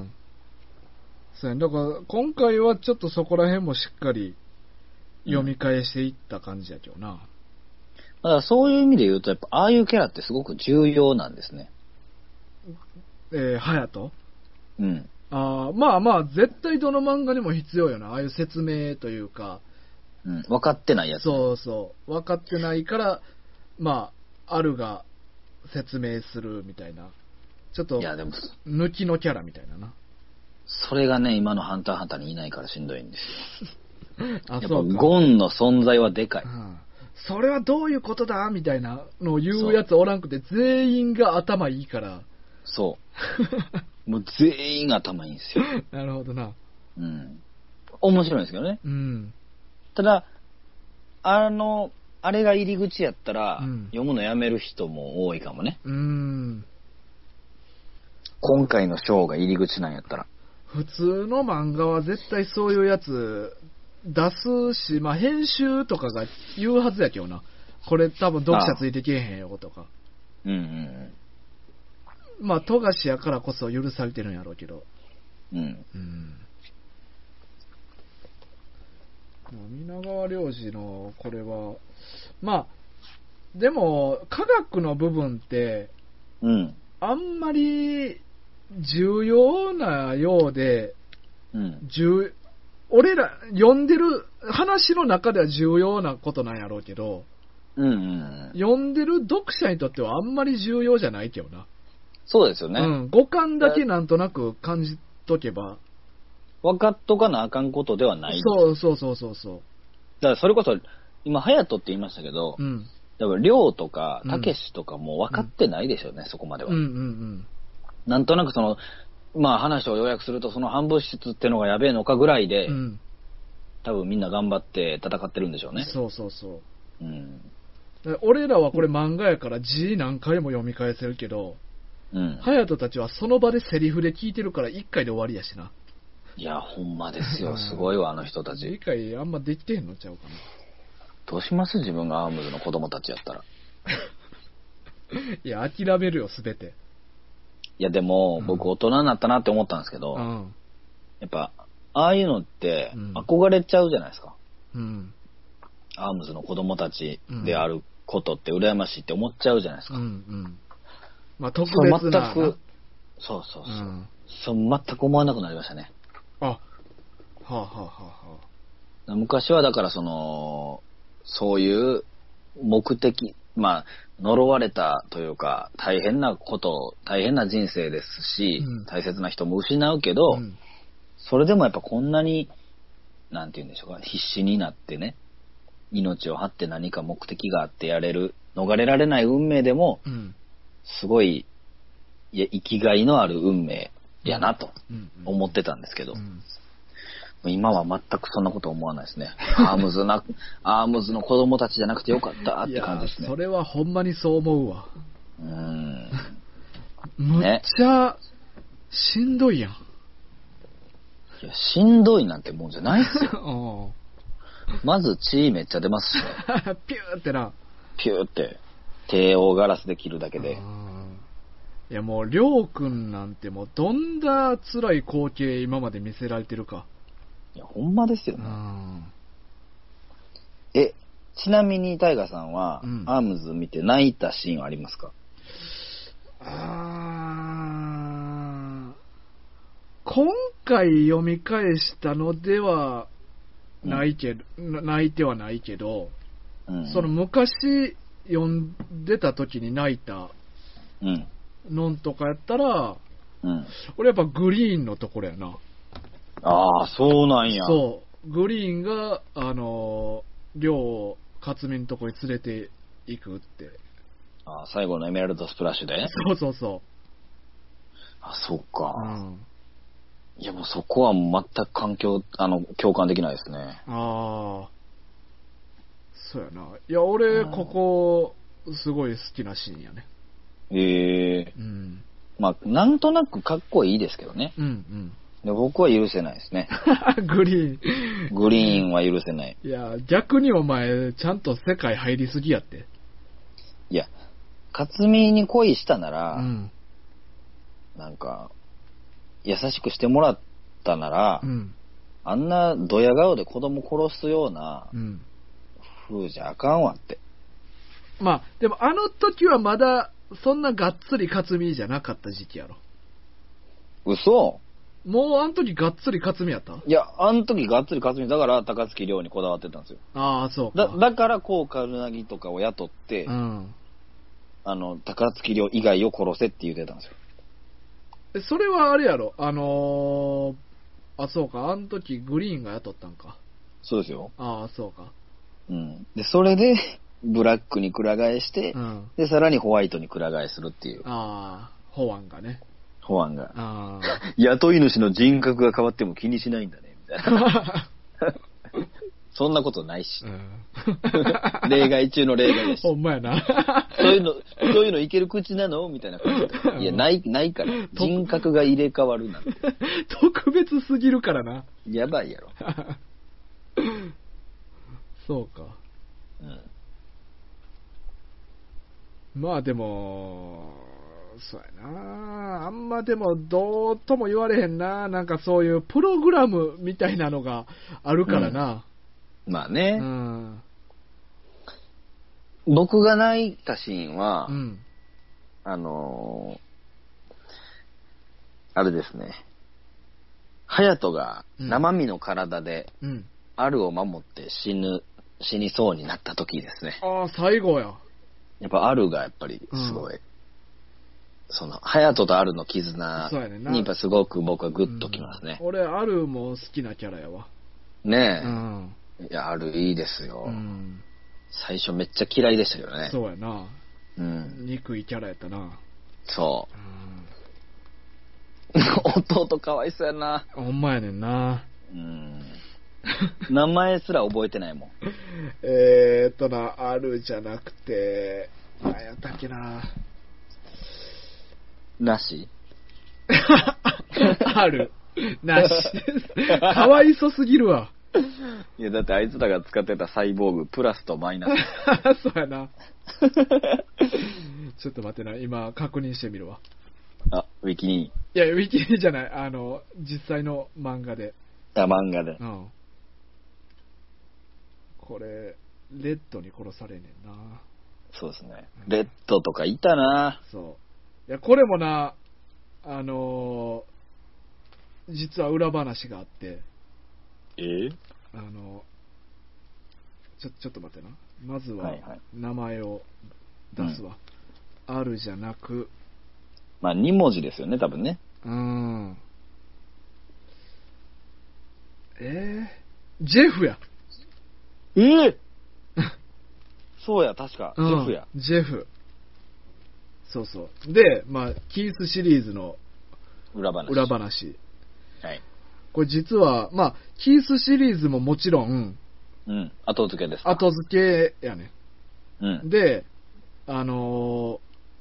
そうやね。だから今回はちょっとそこら辺もしっかり読み返していった感じやけどな。うん、だからそういう意味で言うと、やっぱああいうキャラってすごく重要なんですね。 えー、隼人？うん。ああ、まあまあ、絶対どの漫画にも必要よな。ああいう説明というか。 うん。分かってないやつ、ね。 そうそう。分かってないから、まあ、あるが説明するみたいな。ちょっと、いやでも抜きのキャラみたいなな。 それがね、今のハンターハンターにいないからしんどいんですよ。あ、やっぱゴンの存在はでかい、うん。 それはどういうことだみたいなのを言うやつおらんくて、全員が頭いいから。 そう。もう全員が頭いいんですよ。 なるほどな。 うん。面白いんですけどね。うん。ただ、あの、あれが入り口やったら、うん、読むのやめる人も多いかもね。うん。今回の章が入り口なんやったら。 普通の漫画は絶対そういうやつ出すし、まあ編集とかが言うはずやけどな。これ多分読者ついてけえへんよとか。うんうんうん。まあ富樫やからこそ許されてるんやろうけど。うん。うん。皆川良二のこれは、まあ、でも科学の部分って、うん。あんまり重要なようで、うん、重俺ら読んでる話の中では重要なことなんやろうけど、うんうんうん、読んでる読者にとってはあんまり重要じゃないけどな。 そうですよね。 うん、五感だけなんとなく感じとけば。 分かっとかなあかんことではない。 そうそうそうそうそう。 だからそれこそ、今、隼人って言いましたけど、うん、だから亮とか、たけしとかも分かってないでしょうね、うん、そこまでは。うんうんうん。なんとなくその、まあ話を要約すると、その半分質ってのがやべえのかぐらいで、うん、多分みんな頑張って戦ってるんでしょうね。 そうそうそう。うん、俺らはこれ漫画やから字何回も読み返せるけど、うん、隼人たちはその場でセリフで聞いてるから一回で終わりやしな。 いや、ほんまですよ。すごいわ、あの人たち。 理解あんまできてへんのちゃうかな。 どうします自分がアームズの子供たちやったら。 いや、諦めるよ、すべて。 いや、でも、うん、僕大人になったなって思ったんですけど、うん、やっぱ、ああいうのって憧れちゃうじゃないですか。うん、アームズの子供たちであることって羨ましいって思っちゃうじゃないですか。うんうん、 まあ、特別な。 全く、そうそうそう。うん、そう全く思わなくなりましたね。あ、はあはあはあはあ。昔はだからその、そういう目的、まあ、呪われたというか、大変なこと、大変な人生ですし、うん、大切な人も失うけど、うん、それでもやっぱこんなに、なんて言うんでしょうか、必死になってね、命を張って何か目的があってやれる、逃れられない運命でも、うん、すごい、いや、生きがいのある運命やなと思ってたんですけど、うんうん、今は全くそんなこと思わないですね。アームズな、アームズの子供たちじゃなくてよかったって感じですね。 いや、それはほんまにそう思うわ。 うーん。 むっちゃ、しんどいやん。 いや、しんどいなんてもんじゃないっすよ。まず血めっちゃ出ますしね。 ピューってな。 ピューって。帝王ガラスで切るだけで。 いやもう、りょうくんなんてもう、どんな辛い光景今まで見せられてるか。 いや、ほんまですよね。え、ちなみにタイガさんは、うん、アームズ見て泣いたシーンはありますか？ あ今回読み返したのではないけど、うん、泣いてはないけど、うん、その昔読んでた時に泣いたのんとかやったら、うん、俺やっぱグリーンのところやな。 ああ、そうなんや。 そう。グリーンが、あの、りょう、克実のとこに連れて行くって。 ああ、最後のエメラルドスプラッシュで？ そうそうそう。 あ、そうか。うん、いや、もうそこは全く環境、あの、共感できないですね。 ああ。そうやな。いや、俺、ここ、すごい好きなシーンやね。 へえー。うん。まあ、なんとなくかっこいいですけどね。うんうん。で僕は許せないですね。 グリーン。グリーンは許せない。 いや、逆にお前、ちゃんと世界入りすぎやって。 いや、克実に恋したなら、うん、なんか、優しくしてもらったなら、うん、あんなドヤ顔で子供殺すような、風じゃあかんわって。 まあ、でもあの時はまだ、そんながっつり克実じゃなかった時期やろ。 嘘？ もうあの時がっつり克実やった？ いや、あの時がっつり克実だから高槻亮にこだわってたんですよ。 ああ、そうか。だ、だからこうカルナギとかを雇って、うん、あの、高槻亮以外を殺せって言ってたんですよ。 え、それはあれやろ、あのー、あ、そうか、あの時グリーンが雇ったんか。 そうですよ。 ああ、そうか。 うん。で、それで、ブラックにくら替えして、うん、で、さらにホワイトにくら替えするっていう。 ああ、ホワンがね。 ホワンが。あ雇い主の人格が変わっても気にしないんだね、みたいな。そんなことないし。うん、例外中の例外だし。 ほんまやな。 そういうの、そういうのいける口なのみたいな感じで。いや、ない、ないから。人格が入れ替わるなんて。 特別すぎるからな。 やばいやろ。 そうか。うん。まあでも、そうやな。あんまでもどうとも言われへんな。なんかそういうプログラムみたいなのがあるからな。 うん、まあね、うん。僕が泣いたシーンは、うん、あのー、あれですね。隼人が生身の体で、うん、アルを守って死ぬ、死にそうになった時ですね。 ああ、最後や。 やっぱアルがやっぱりすごい、うん、その、隼人とアルの絆にやっぱすごく僕はグッときますね。 うん、俺、アルも好きなキャラやわ。 ねえ。うん、いや、アルいいですよ、うん。最初めっちゃ嫌いでしたけどね。 そうやな。うん。憎いキャラやったな。 そう。うん、弟かわいそうやな。 ほんまやねんな。 うん。名前すら覚えてないもん。 えーっとな、あるじゃなくて、何やったっけな。 なしある。なし。かわいそすぎるわ。 いや、だってあいつらが使ってたサイボーグ、プラスとマイナス。そうやな。ちょっと待ってな、今確認してみるわ。 あ、ウィキニー。いや、ウィキニーじゃない。あの、実際の漫画で。 あ、漫画で。 うん。これ、レッドに殺されねんな。 そうですね。うん、レッドとかいたな。 そう。いや、これもな、あのー、実は裏話があって。 えー、 あの、ちょ、ちょっと待ってな。まずは、名前を出すわ。はいはい、うん、あるじゃなく。 まあ、に文字ですよね、多分ね。 うん。えー、ジェフや。 えー、そうや、確か、 うん、 ジェフや。 ジェフ。そうそう。で、まあ、キースシリーズの裏話。 裏話。 はい。 これ実は、まあ、キースシリーズももちろん、 うん。後付けですか。 後付けやね。 うん。 で、あの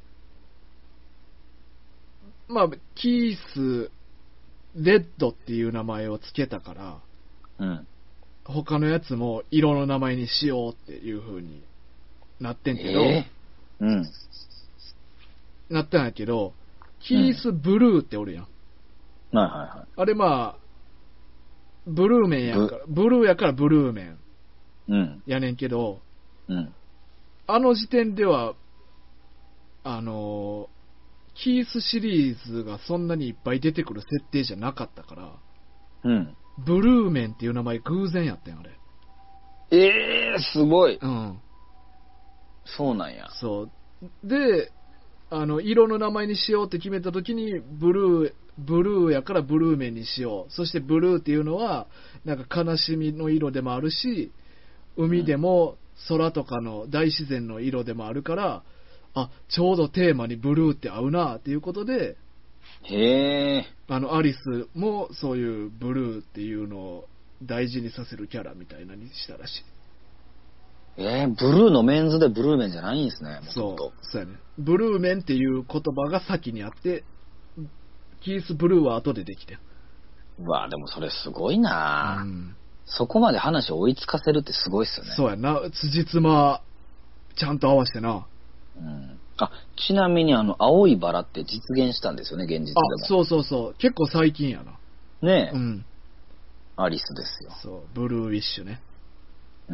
ー、まあ、キース、レッドっていう名前を付けたから、 うん。 他のやつも色の名前にしようっていう風になってんけど、 えー、うん。 なったんやけど、キースブルーっておるやん。 うん、はいはいはい。 あれまあ、ブルーメンやから、ブルーやからブルーメン。 うん。 やねんけど、 うん。 あの時点では、あのー、キースシリーズがそんなにいっぱい出てくる設定じゃなかったから、 うん。 ブルーメンっていう名前偶然やったんあれ。 ええー、すごい。 うん。 そうなんや。 そう。で、あの、色の名前にしようって決めた時に、ブルー、ブルーやからブルーメンにしよう。そしてブルーっていうのは、なんか悲しみの色でもあるし、海でも空とかの大自然の色でもあるから、あ、ちょうどテーマにブルーって合うなっていうことで、 へえ。 あの、アリスもそういうブルーっていうのを大事にさせるキャラみたいなにしたらしい。 えー、ブルーのメンズでブルーメンじゃないんですね、もともと。 そう、そうやね。ブルーメンっていう言葉が先にあって、キースブルーは後でできて。 うわ、でもそれすごいな、 うん、 そこまで話を追いつかせるってすごいっすよね。 そうやな。辻褄、ちゃんと合わせてな。 うん。あ、ちなみにあの、青いバラって実現したんですよね、現実でも。 あ、そうそうそう。結構最近やな。 ねえ。 うん。 アリスですよ。 そう、ブルーウィッシュね。 うん、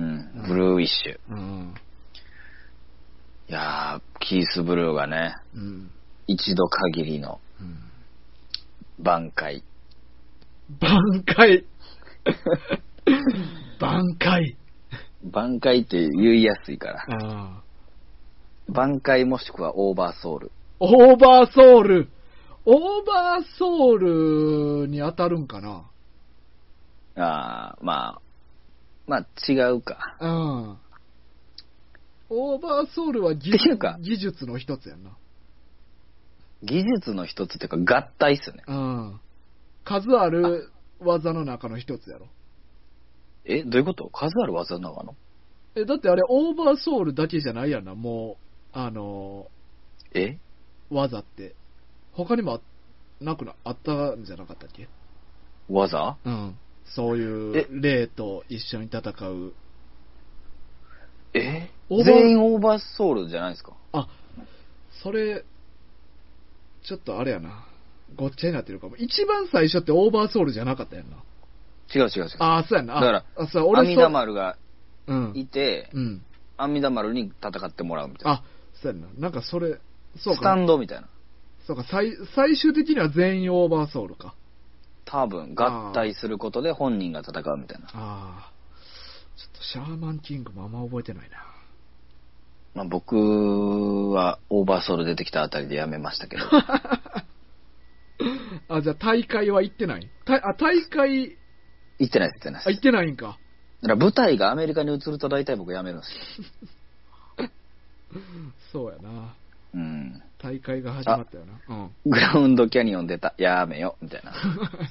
ブルーウィッシュ。 うん。 いやー、キースブルーがね、うん、一度限りの、挽回。 挽回挽回挽回って言いやすいから。あ挽回もしくはオーバーソウル。 オーバーソウルオーバーソウルに当たるんかな。 ああ、まあ、まあ違うか。 うん。オーバーソウルは技技術の一つやんな。 技術の一つっていうか合体っすよね。 うん。数ある技の中の一つやろ。 え、どういうこと？数ある技の中の？ え、だってあれオーバーソウルだけじゃないやんな、もう、あのー、え技って。他にもなくな、あったんじゃなかったっけ？ 技？ うん。そういう霊と一緒に戦う。 え全員オーバーソウルじゃないですか？ あ、それ、ちょっとあれやな。ごっちゃになってるかも。一番最初ってオーバーソウルじゃなかったやんな。 違う違う違う。 ああ、そうやな。 だから、 あそう俺阿弥陀丸がいて、 うん。 阿弥陀丸に戦ってもらうみたいな。 あ、そうやな。なんかそれ、そうか。 スタンドみたいな。 そうか、最、最終的には全員オーバーソウルか。 多分、合体することで本人が戦うみたいな。 ああ。ちょっとシャーマンキングもあんま覚えてないな。 まあ僕はオーバーソウル出てきたあたりでやめましたけど。 あ、じゃあ大会は行ってない？たあ、大会。 行ってないです、行ってないです。 あ、行ってないんか。 だから舞台がアメリカに移ると大体僕やめるんですよ。 そうやな。 うん。 大会が始まったよな。うん。 グラウンドキャニオン出た。やめよ、みたいな。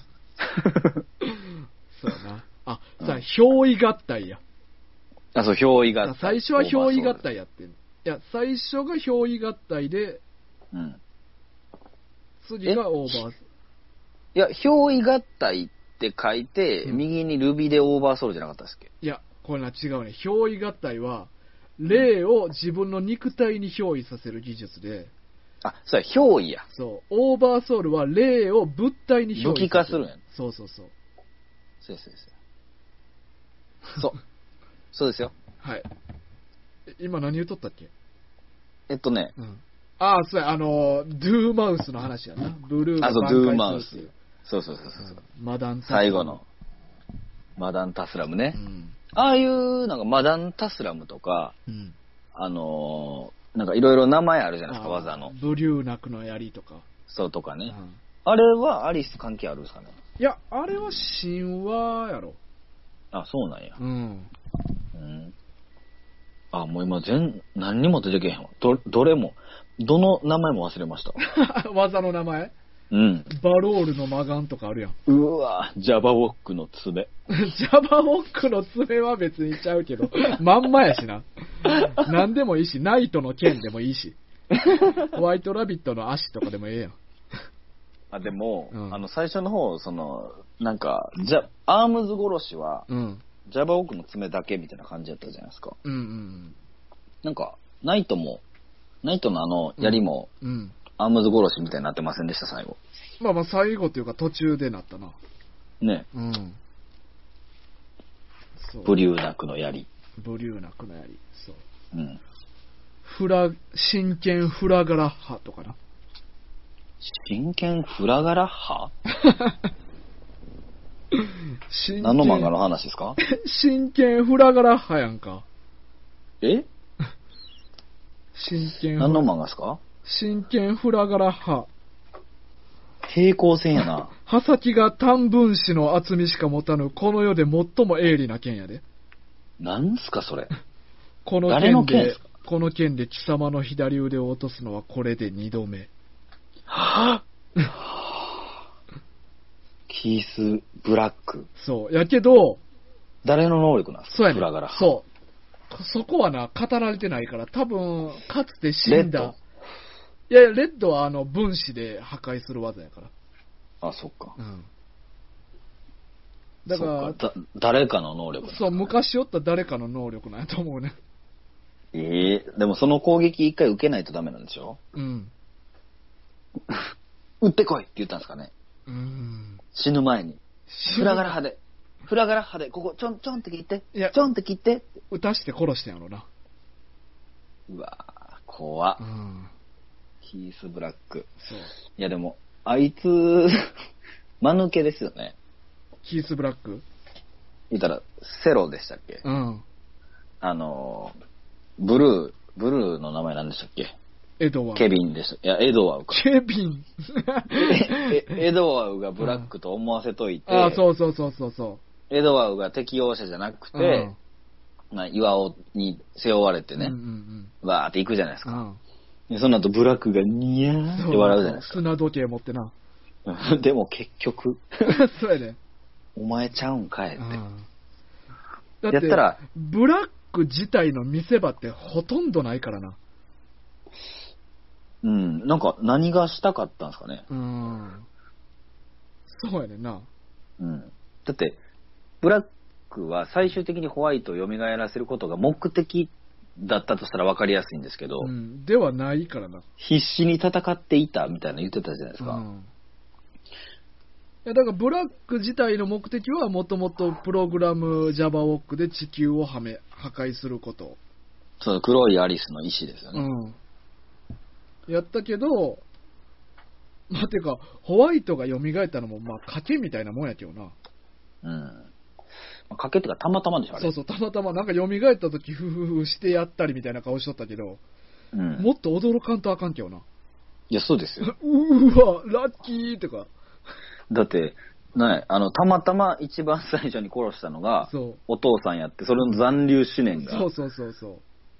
そうやな。あ、うん、さあ、憑依合体や。 あ、そう、憑依合体。 最初は憑依合体やってん。いや、最初が憑依合体で、うん。次がオーバー。 いや、憑依合体って書いて、うん、右にルビでオーバーソウルじゃなかったですっけ？ いや、これは違うね。憑依合体は、霊を自分の肉体に憑依させる技術で。 あ、そうや、憑依や。 そう。オーバーソウルは霊を物体に憑依させる。 武器化するんやん。 そうそうそう。 そうです、そうです。そう。そうですよ。 はい。今何言うとったっけ？ えっとね。 うん。ああ、そうや、あの、ドゥーマウスの話やな。ブルーのあ、そう、ドゥーマウス。そうそうそうそう。 マダンタスラム。 最後の。マダンタスラムね。うん、ああいう、なんかマダンタスラムとか、うん、あのー、なんかいろいろ名前あるじゃないですか、技の。 ブリューナクの槍とか。 そうとかね。うん、あれはアリス関係あるんですかね？ いや、あれは神話やろ。 あ、そうなんや。 うん。 うん、あ、もう今全、何にも出てけへんわ。ど、どれも、どの名前も忘れました。 技の名前？ うん。 バロールのマガンとかあるやん。 うわジャバウォックの爪。 ジャバウォックの爪は別にちゃうけど、まんまやしな。なんでもいいし、ナイトの剣でもいいし。ホワイトラビットの足とかでもええやん。 あ、でも、うん、あの、最初の方、その、なんか、じゃ、アームズ殺しは、うん、ジャバウォックの爪だけみたいな感じだったじゃないですか。うんうんうん。なんか、ナイトも、ナイトのあの、槍も、うん、うんアームズ殺しみたいになってませんでした、最後。 まあまあ、最後というか途中でなったな。 ね。うん。そう。ブリューナクの槍。 ブリューナクの槍。そう。うん。フラ、真剣フラガラッハとかな。 真剣フラガラッハ何の漫画の話ですか？ 真剣フラガラッハやんか。 え真剣何の漫画ですか？ 真剣フラガラッハ。 平行線やな。 刃先が短分子の厚みしか持たぬ、この世で最も鋭利な剣やで。 なんすかそれ。 この剣で、誰の剣この剣で貴様の左腕を落とすのはこれで二度目。はぁキース・ブラック。 そう。やけど、 誰の能力なんですか？ そうやね。 フラガラッハ。 そう。そこはな、語られてないから、多分、かつて死んだ。いやいや、レッドはあの分子で破壊する技やから。 あ、そっか。うん。 だから、 だ誰かの能力そう、昔おった誰かの能力なんやと思うね。 ええー、でもその攻撃一回受けないとダメなんでしょ？うん。撃ってこいって言ったんですかね。うん。死ぬ前に。フラガラハで。フラガラハで、ここちょんちょんって切って。いや、ちょんって切って。 撃たして殺してんやろな。 うわぁ、怖っ。うん。キース・ブラック。そう。いやでも、あいつ、間抜けですよね。 キース・ブラック言ったら、セロでしたっけ？うん。あの、ブルー、ブルーの名前何でしたっけ？ エドワウ。 ケビンでした。いや、エドワウか。 ケビンえエドワウがブラックと思わせといて、 うん、あ、そうそうそうそうそう。 エドワウが適応者じゃなくて、うんまあ、岩尾に背負われてね、うんうんうん、わーって行くじゃないですか。うんでその後ブラックがニヤーって笑うじゃないですか。 砂時計持ってな。 でも結局。 そうやね。 お前ちゃうんかいって。 だって、やったら、ブラック自体の見せ場ってほとんどないからな。 うん。なんか何がしたかったんですかね。うん。 そうやねんな。 うん。だって、ブラックは最終的にホワイトを蘇らせることが目的だったとしたら分かりやすいんですけど、 うん、ではないからな。 必死に戦っていたみたいな言ってたじゃないですか。うん、 いやだからブラック自体の目的はもともとプログラムジャバウォックで地球をはめ破壊すること。 そう、黒いアリスの意志ですよね。 うん。やったけど、まあ、てか、ホワイトが蘇ったのも、まあ、賭けみたいなもんやけどな。 うん。賭けってかたまたまでしょあれ。 そうそう、たまたまなんか蘇った時フフフしてやったりみたいな顔しとったけど、うん、もっと驚かんとあかんけどな。 いや、そうですよ。 うわ、ラッキーとか。 だって、ね、あの、たまたま一番最初に殺したのが、お父さんやって、それの残留思念が。 そうそうそうそう。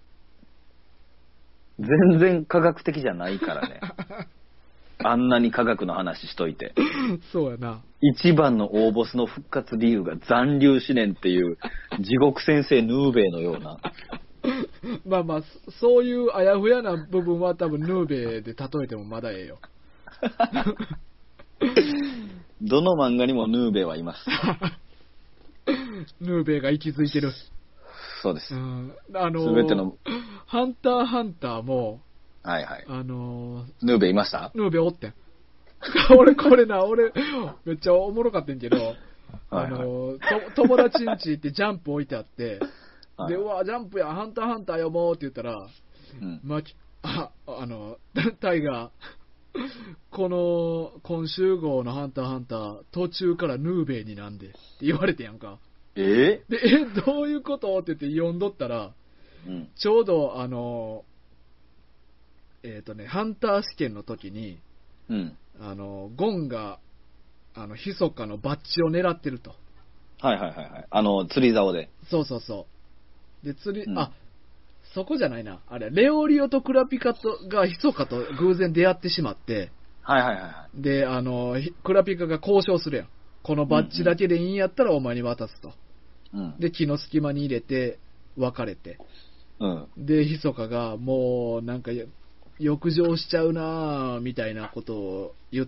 全然科学的じゃないからね。あんなに科学の話しといて。 そうやな。 一番の大ボスの復活理由が残留思念っていう地獄先生ヌーベイのような。 まあまあ、そういうあやふやな部分は多分ヌーベイで例えてもまだええよ。 どの漫画にもヌーベイはいます。 ヌーベイが息づいてる。 そうです。うん、 あのー、全ての。ハンターハンターも、 はいはい。 あのー、 ヌーベいました？ ヌーベおってん。俺、これな、俺、めっちゃおもろかったんけど、はいはい、あのー、と友達んち行ってジャンプ置いてあって、はい、で、うわ、ジャンプや、ハンターハンター読もうって言ったら、うん、まあ、あの、タイガー、この、今週号のハンターハンター、途中からヌーベイになんでって言われてやんか。 えで、え、どういうことって言って読んどったら、うん、ちょうど、あの、えっとね、ハンター試験の時に、うん、あの、ゴンが、あの、ヒソカのバッジを狙ってると。 はいはいはいはい。あの、釣り竿で。 そうそうそう。で、釣り、うん、あ、そこじゃないな。あれ、レオリオとクラピカとがヒソカと偶然出会ってしまって、 はいはいはいはい。 で、あの、クラピカが交渉するやん。このバッジだけでいいんやったらお前に渡すと。うん、で、木の隙間に入れて、別れて。うん、で、ひそかが、もう、なんか、欲情しちゃうなぁ、みたいなことを言って、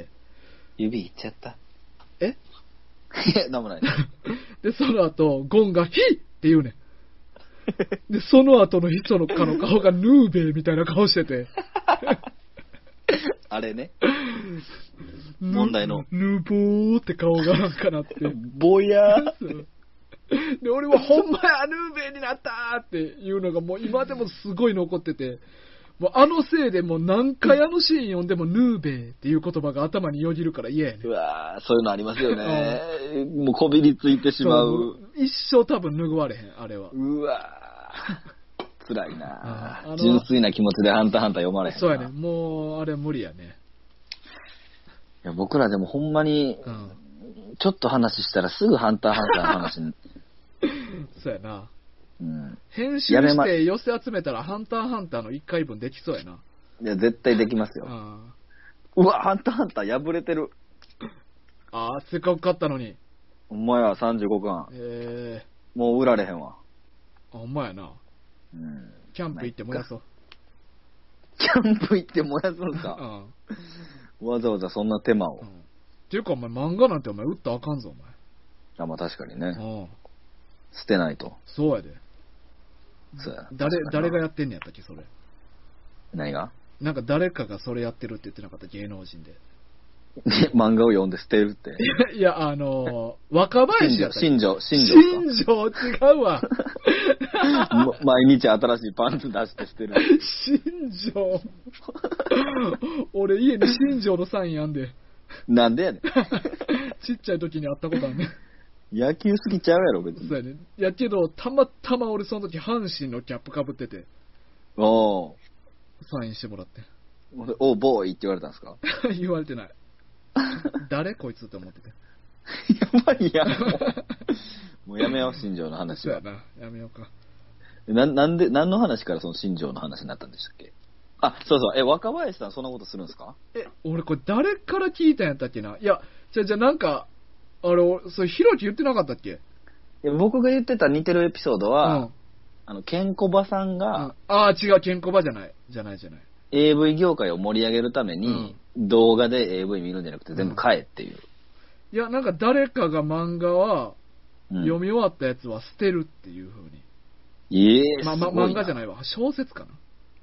指いっちゃった。 えいや、なんもない。 で、その後、ゴンが、ヒッって言うねん。で、その後のひそのかの顔がヌーベイみたいな顔してて。 あれね。問題の。 ヌーボーって顔がなんかなって。 ぼやーって。 で、俺はほんまや、ヌーベイになったーっていうのがもう今でもすごい残ってて、もうあのせいでもう何回あのシーン読んでもヌーベイっていう言葉が頭によぎるから嫌やねん。 うわー、そういうのありますよね。もうこびりついてしまう。 一生多分拭われへん、あれは。 うわー、辛いなー。純粋な気持ちでハンターハンター読まれへんな。 そうやね。もう、あれ無理やね。 いや僕らでもほんまに、ちょっと話したらすぐハンターハンターの話に。 そうやな。 うん、 編集して寄せ集めたらハンターハンターのいっかいぶんできそうやな。 いや、絶対できますよ。うわ、ハンターハンター破れてる。 ああ、せっかく勝ったのに。 ほんまや、さんじゅうごかん。 ええー。もう売られへんわ。 あ、ほんまやな。うん。キャンプ行って燃やそう。 キャンプ行って燃やすんか。うん。わざわざそんな手間を。うん、 っていうかお前漫画なんてお前打ったらあかんぞお前。 あ、まあ確かにね。うん。捨てないと。 そうやで。そうや。誰、誰がやってんねやったっけ、それ。 何が？ なんか誰かがそれやってるって言ってなかった、芸能人で。 漫画を読んで捨てるって。 いや、あのー、若林やったっけ。 新庄、新庄。 新庄違うわ。 毎日新しいパンツ出して捨てる。 新庄。俺家に新庄のサインあんで。 なんでやねん。 ちっちゃい時に会ったことあんねん。 野球好きちゃうやろ、別に。 そうやね。やけど、たまたま俺その時阪神のキャップかぶってて。 おー。 サインしてもらって。 おー、ボーイって言われたんですか？ 言われてない。誰こいつって思ってて。 やばいやん。もう, もうやめよう、新庄の話は。 そうやな。やめようか。 な、なんで、何の話からその新庄の話になったんでしたっけ？あ、そうそう。え、若林さんそんなことするんですか？ え、俺これ誰から聞いたんやったっけな。いや、じゃ、じゃ、なんか、あれ、それ、ひろき言ってなかったっけ？いや僕が言ってた似てるエピソードは、うん、あの、ケンコバさんが、うん、 ああ、違う、ケンコバじゃない。じゃないじゃない。 エーブイ 業界を盛り上げるために、うん、動画で エーブイ 見るんじゃなくて全部買えっていう。 いや、なんか誰かが漫画は、読み終わったやつは捨てるっていう風に。 ええー、 ま、ま、漫画じゃないわ。小説かな。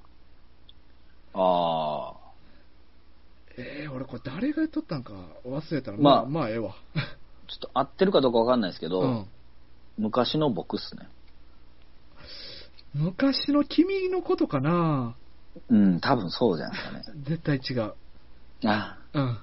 ああ。 えー、俺これ誰が言っとったんか忘れたら、まあ、まあ、まあ、ええわ。 ちょっと合ってるかどうかわかんないですけど、うん、昔の僕っすね。 昔の君のことかな？ うん、多分そうじゃないですかね。 絶対違う。 ああ。うん。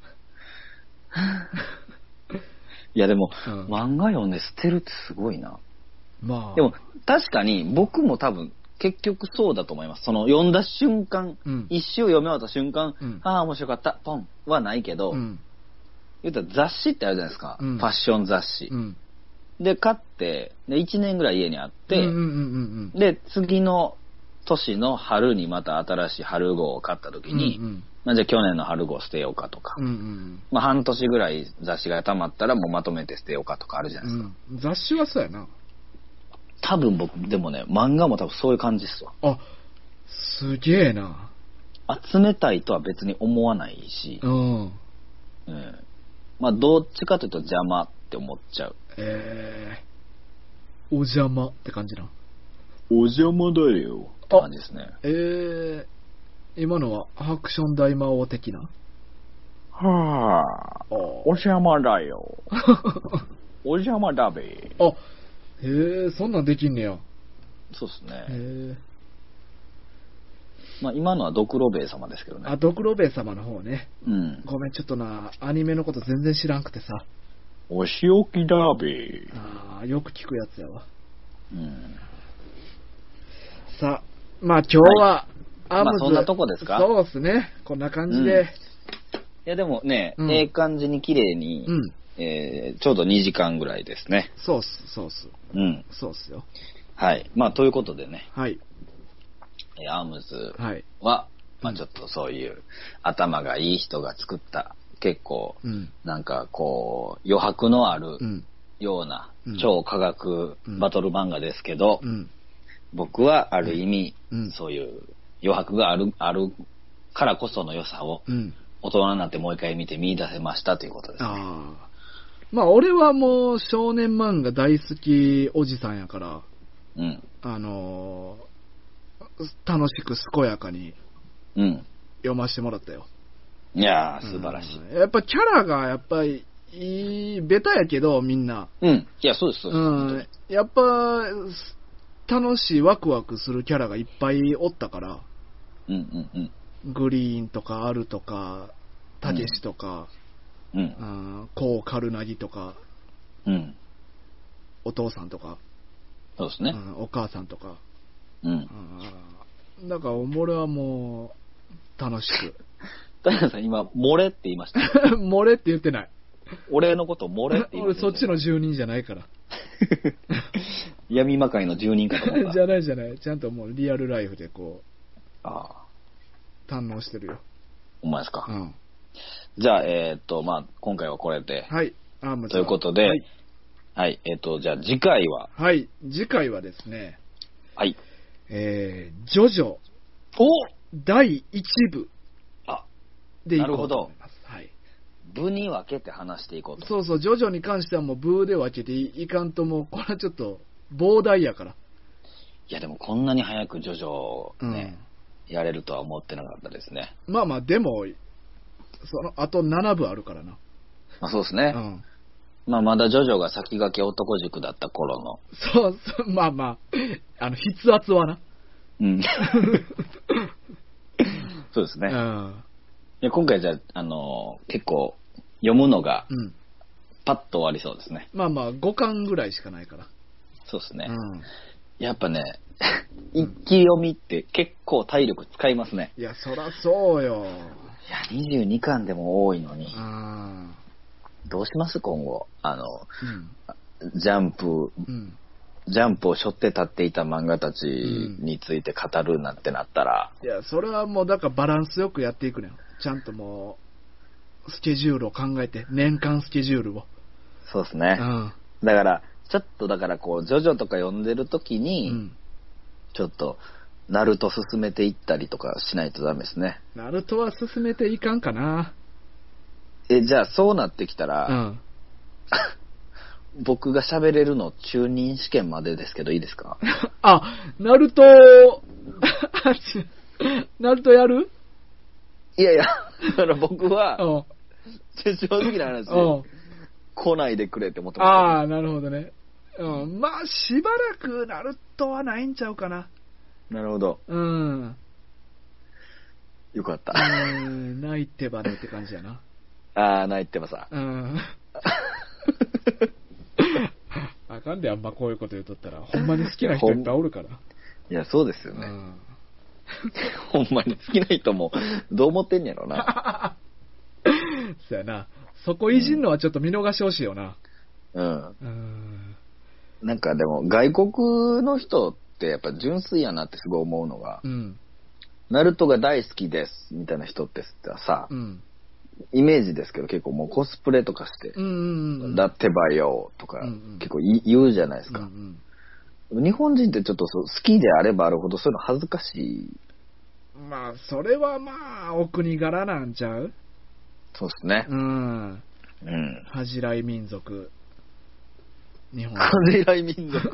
いやでも、うん、漫画読んで捨てるってすごいな。 まあ。 でも、確かに僕も多分、結局そうだと思います。その、読んだ瞬間、うん、一周読み終わった瞬間、うん、ああ、面白かった、ポンはないけど、うん、言ったら雑誌ってあるじゃないですか。うん、ファッション雑誌。うん、で、買って、で、いちねんぐらい家にあって、で、次の年の春にまた新しい春号を買った時に、うんうん、まあ、じゃあ去年の春号捨てようかとか、うんうん、まあ半年ぐらい雑誌が溜まったらもうまとめて捨てようかとかあるじゃないですか。 うん、雑誌はそうやな。 多分僕、でもね、漫画も多分そういう感じっすわ。 あ、すげえな。 集めたいとは別に思わないし、うん。うん、まあどっちかというと邪魔って思っちゃう。 えー、お邪魔って感じな。 お邪魔だよって感じですね。 えー、今のはアクション大魔王的な？ はあ、お邪魔だよ。お邪魔だべ。 あ、へえ、そんなんできんねや。 そうっすね。 へえ。 まあ今のはドクロベイ様ですけどね。 あ、ドクロベイ様の方ね。 うん。 ごめん、ちょっとな、アニメのこと全然知らんくてさ。 お仕置きだべ。 ああ、よく聞くやつやわ。 うん。 さあ、まあ今日は、はい、 アムズ、まあそんなとこですか？ そうっすね。こんな感じで。うん、いやでもね、うん、ええ感じに綺麗に、うん、えー、ちょうどにじかんぐらいですね。 そうっす、そうっす。 うん。 そうっすよ。 はい。まあということでね。 はい。 アームズは、はまあちょっとそういう頭がいい人が作った結構、うん、なんかこう余白のあるような超科学バトル漫画ですけど、うんうん、僕はある意味、うん、そういう余白がある、あるからこその良さを、大人になってもう一回見て見出せましたということですね。 あまあ俺はもう少年漫画大好きおじさんやから、うん、あのー、楽しく健やかに読ませてもらったよ。 いやー素晴らしい、 うん。やっぱキャラがやっぱりいいベタやけどみんな。 うん。いやそうですそうです。うん。 やっぱ楽しいワクワクするキャラがいっぱいおったから。 うんうんうん。グリーンとかアルとかたけしとか。うん、コウカルナギとか、うん、お父さんとか、 そうですね、 うん、お母さんとか、うん、だから俺はもう楽しく。 ダイナさん今漏れって言いました。 漏れって言ってない。 俺のこと漏れって言いました。 俺そっちの住人じゃないから。 闇魔界の住人かと思った。 じゃないじゃない。ちゃんともうリアルライフでこう、ああ堪能してるよ。 お前ですか。うん。じゃあ、えっ、ー、と、まあ、今回はこれで。 はい。 あということで、はい。はい、えっ、ー、と、じゃあ次回は。 はい。次回はですね。 はい。 えー、ジョジョ。おだいいち部。あ、でいこうと思います。はい。 部に分けて話していこうと。 そうそう、ジョジョに関してはもう部で分けていかんともう、これはちょっと膨大やから。いや、でもこんなに早くジョジョをね、うん、やれるとは思ってなかったですね。 まあまあ、でも、そのあとなな部あるからな。 まあそうですね。うん。まあまだジョジョが先駆け男塾だった頃の。 そうそう、まあまあ、あの、筆圧はな。うん。 そうですね。うん。いや今回じゃあ、あのー、結構読むのが、うん、パッと終わりそうですね。 まあまあ、ごかんぐらいしかないから。 そうですね。うん。やっぱね、一気読みって結構体力使いますね。 いや、そらそうよ。 いや、にじゅうにかんでも多いのに。どうします今後。あの、うん、ジャンプ、うん、ジャンプを背負って立っていた漫画たちについて語るなんてなったら。 いや、それはもうだからバランスよくやっていくのよ。ちゃんともう、スケジュールを考えて、年間スケジュールを。 そうですね。うん、だから、ちょっとだからこう、ジョジョとか読んでる時に、うん、ちょっと、ナルト進めていったりとかしないとダメですね。 ナルトは進めていかんかな。 え、じゃあそうなってきたら、うん、僕が喋れるの中任試験までですけどいいですか？ あ、ナルト、ナルトやる？ いやいや、だから僕は、正直な話、来ないでくれって思ってます。 ああ、なるほどね。うん、まあしばらくナルトはないんちゃうかな。 なるほど。うん。よかった。 うん、ないってばねって感じやな。 ああ、ないってばさ。うん。 あかんであんまこういうこと言うとったら、ほんまに好きな人いっぱいおるから。 いや、そうですよね。うん、ほんまに好きな人も、どう思ってんやろな。 そうやな。そこいじんのはちょっと見逃してほしいよな。うん。 うん。なんかでも、外国の人ってやっぱ純粋やなってすごい思うのが、うん、ナルトが大好きですみたいな人ってさ、うん、イメージですけど結構もうコスプレとかして、うんうんうん、だってばよとか、うんうん、結構言うじゃないですか、うんうん、日本人ってちょっとそう好きであればあるほどそういうの恥ずかしい。 まあそれはまあお国柄なんちゃう。 そうですね。うん。うん。 恥じらい民族。 日本。恥じらい民族。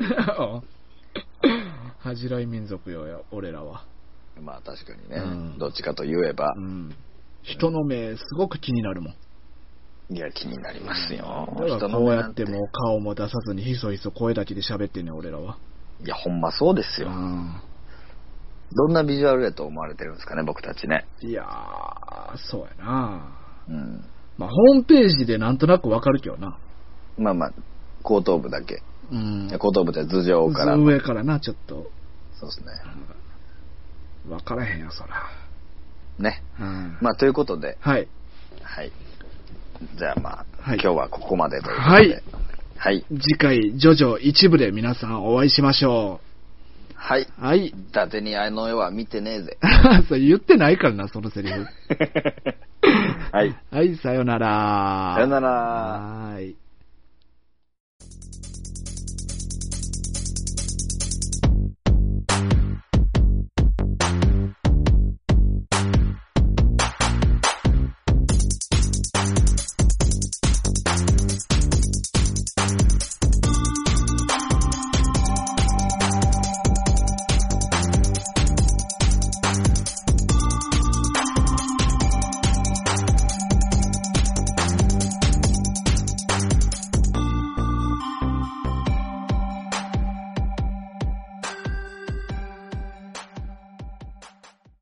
恥じらい民族よ、俺らは。 まあ確かにね、うん、どっちかと言えば、うん、 人の目すごく気になるもん。いや気になりますよ。 だからこうやってもう顔も出さずにひそひそ声だけで喋ってんねん俺らは。 いやほんまそうですよ。うん、どんなビジュアルやと思われてるんですかね僕たちね。 いやーそうやな。うん。まあホームページでなんとなくわかるけどな。 まあまあ後頭部だけ。うん。後頭部って頭上から。 上からなちょっと。 そうですね。 わからへんよそら。 ね。うん。まあということで。はい。はい。じゃあまあ、はい、今日はここまでということで。はい。 はい。次回ジョジョ一部で皆さんお会いしましょう。 はい。 はい。 伊達にあの絵は見てねえぜ。 そう言ってないからな、そのセリフ。 はい。 はい、さよなら。 さよなら。 はい。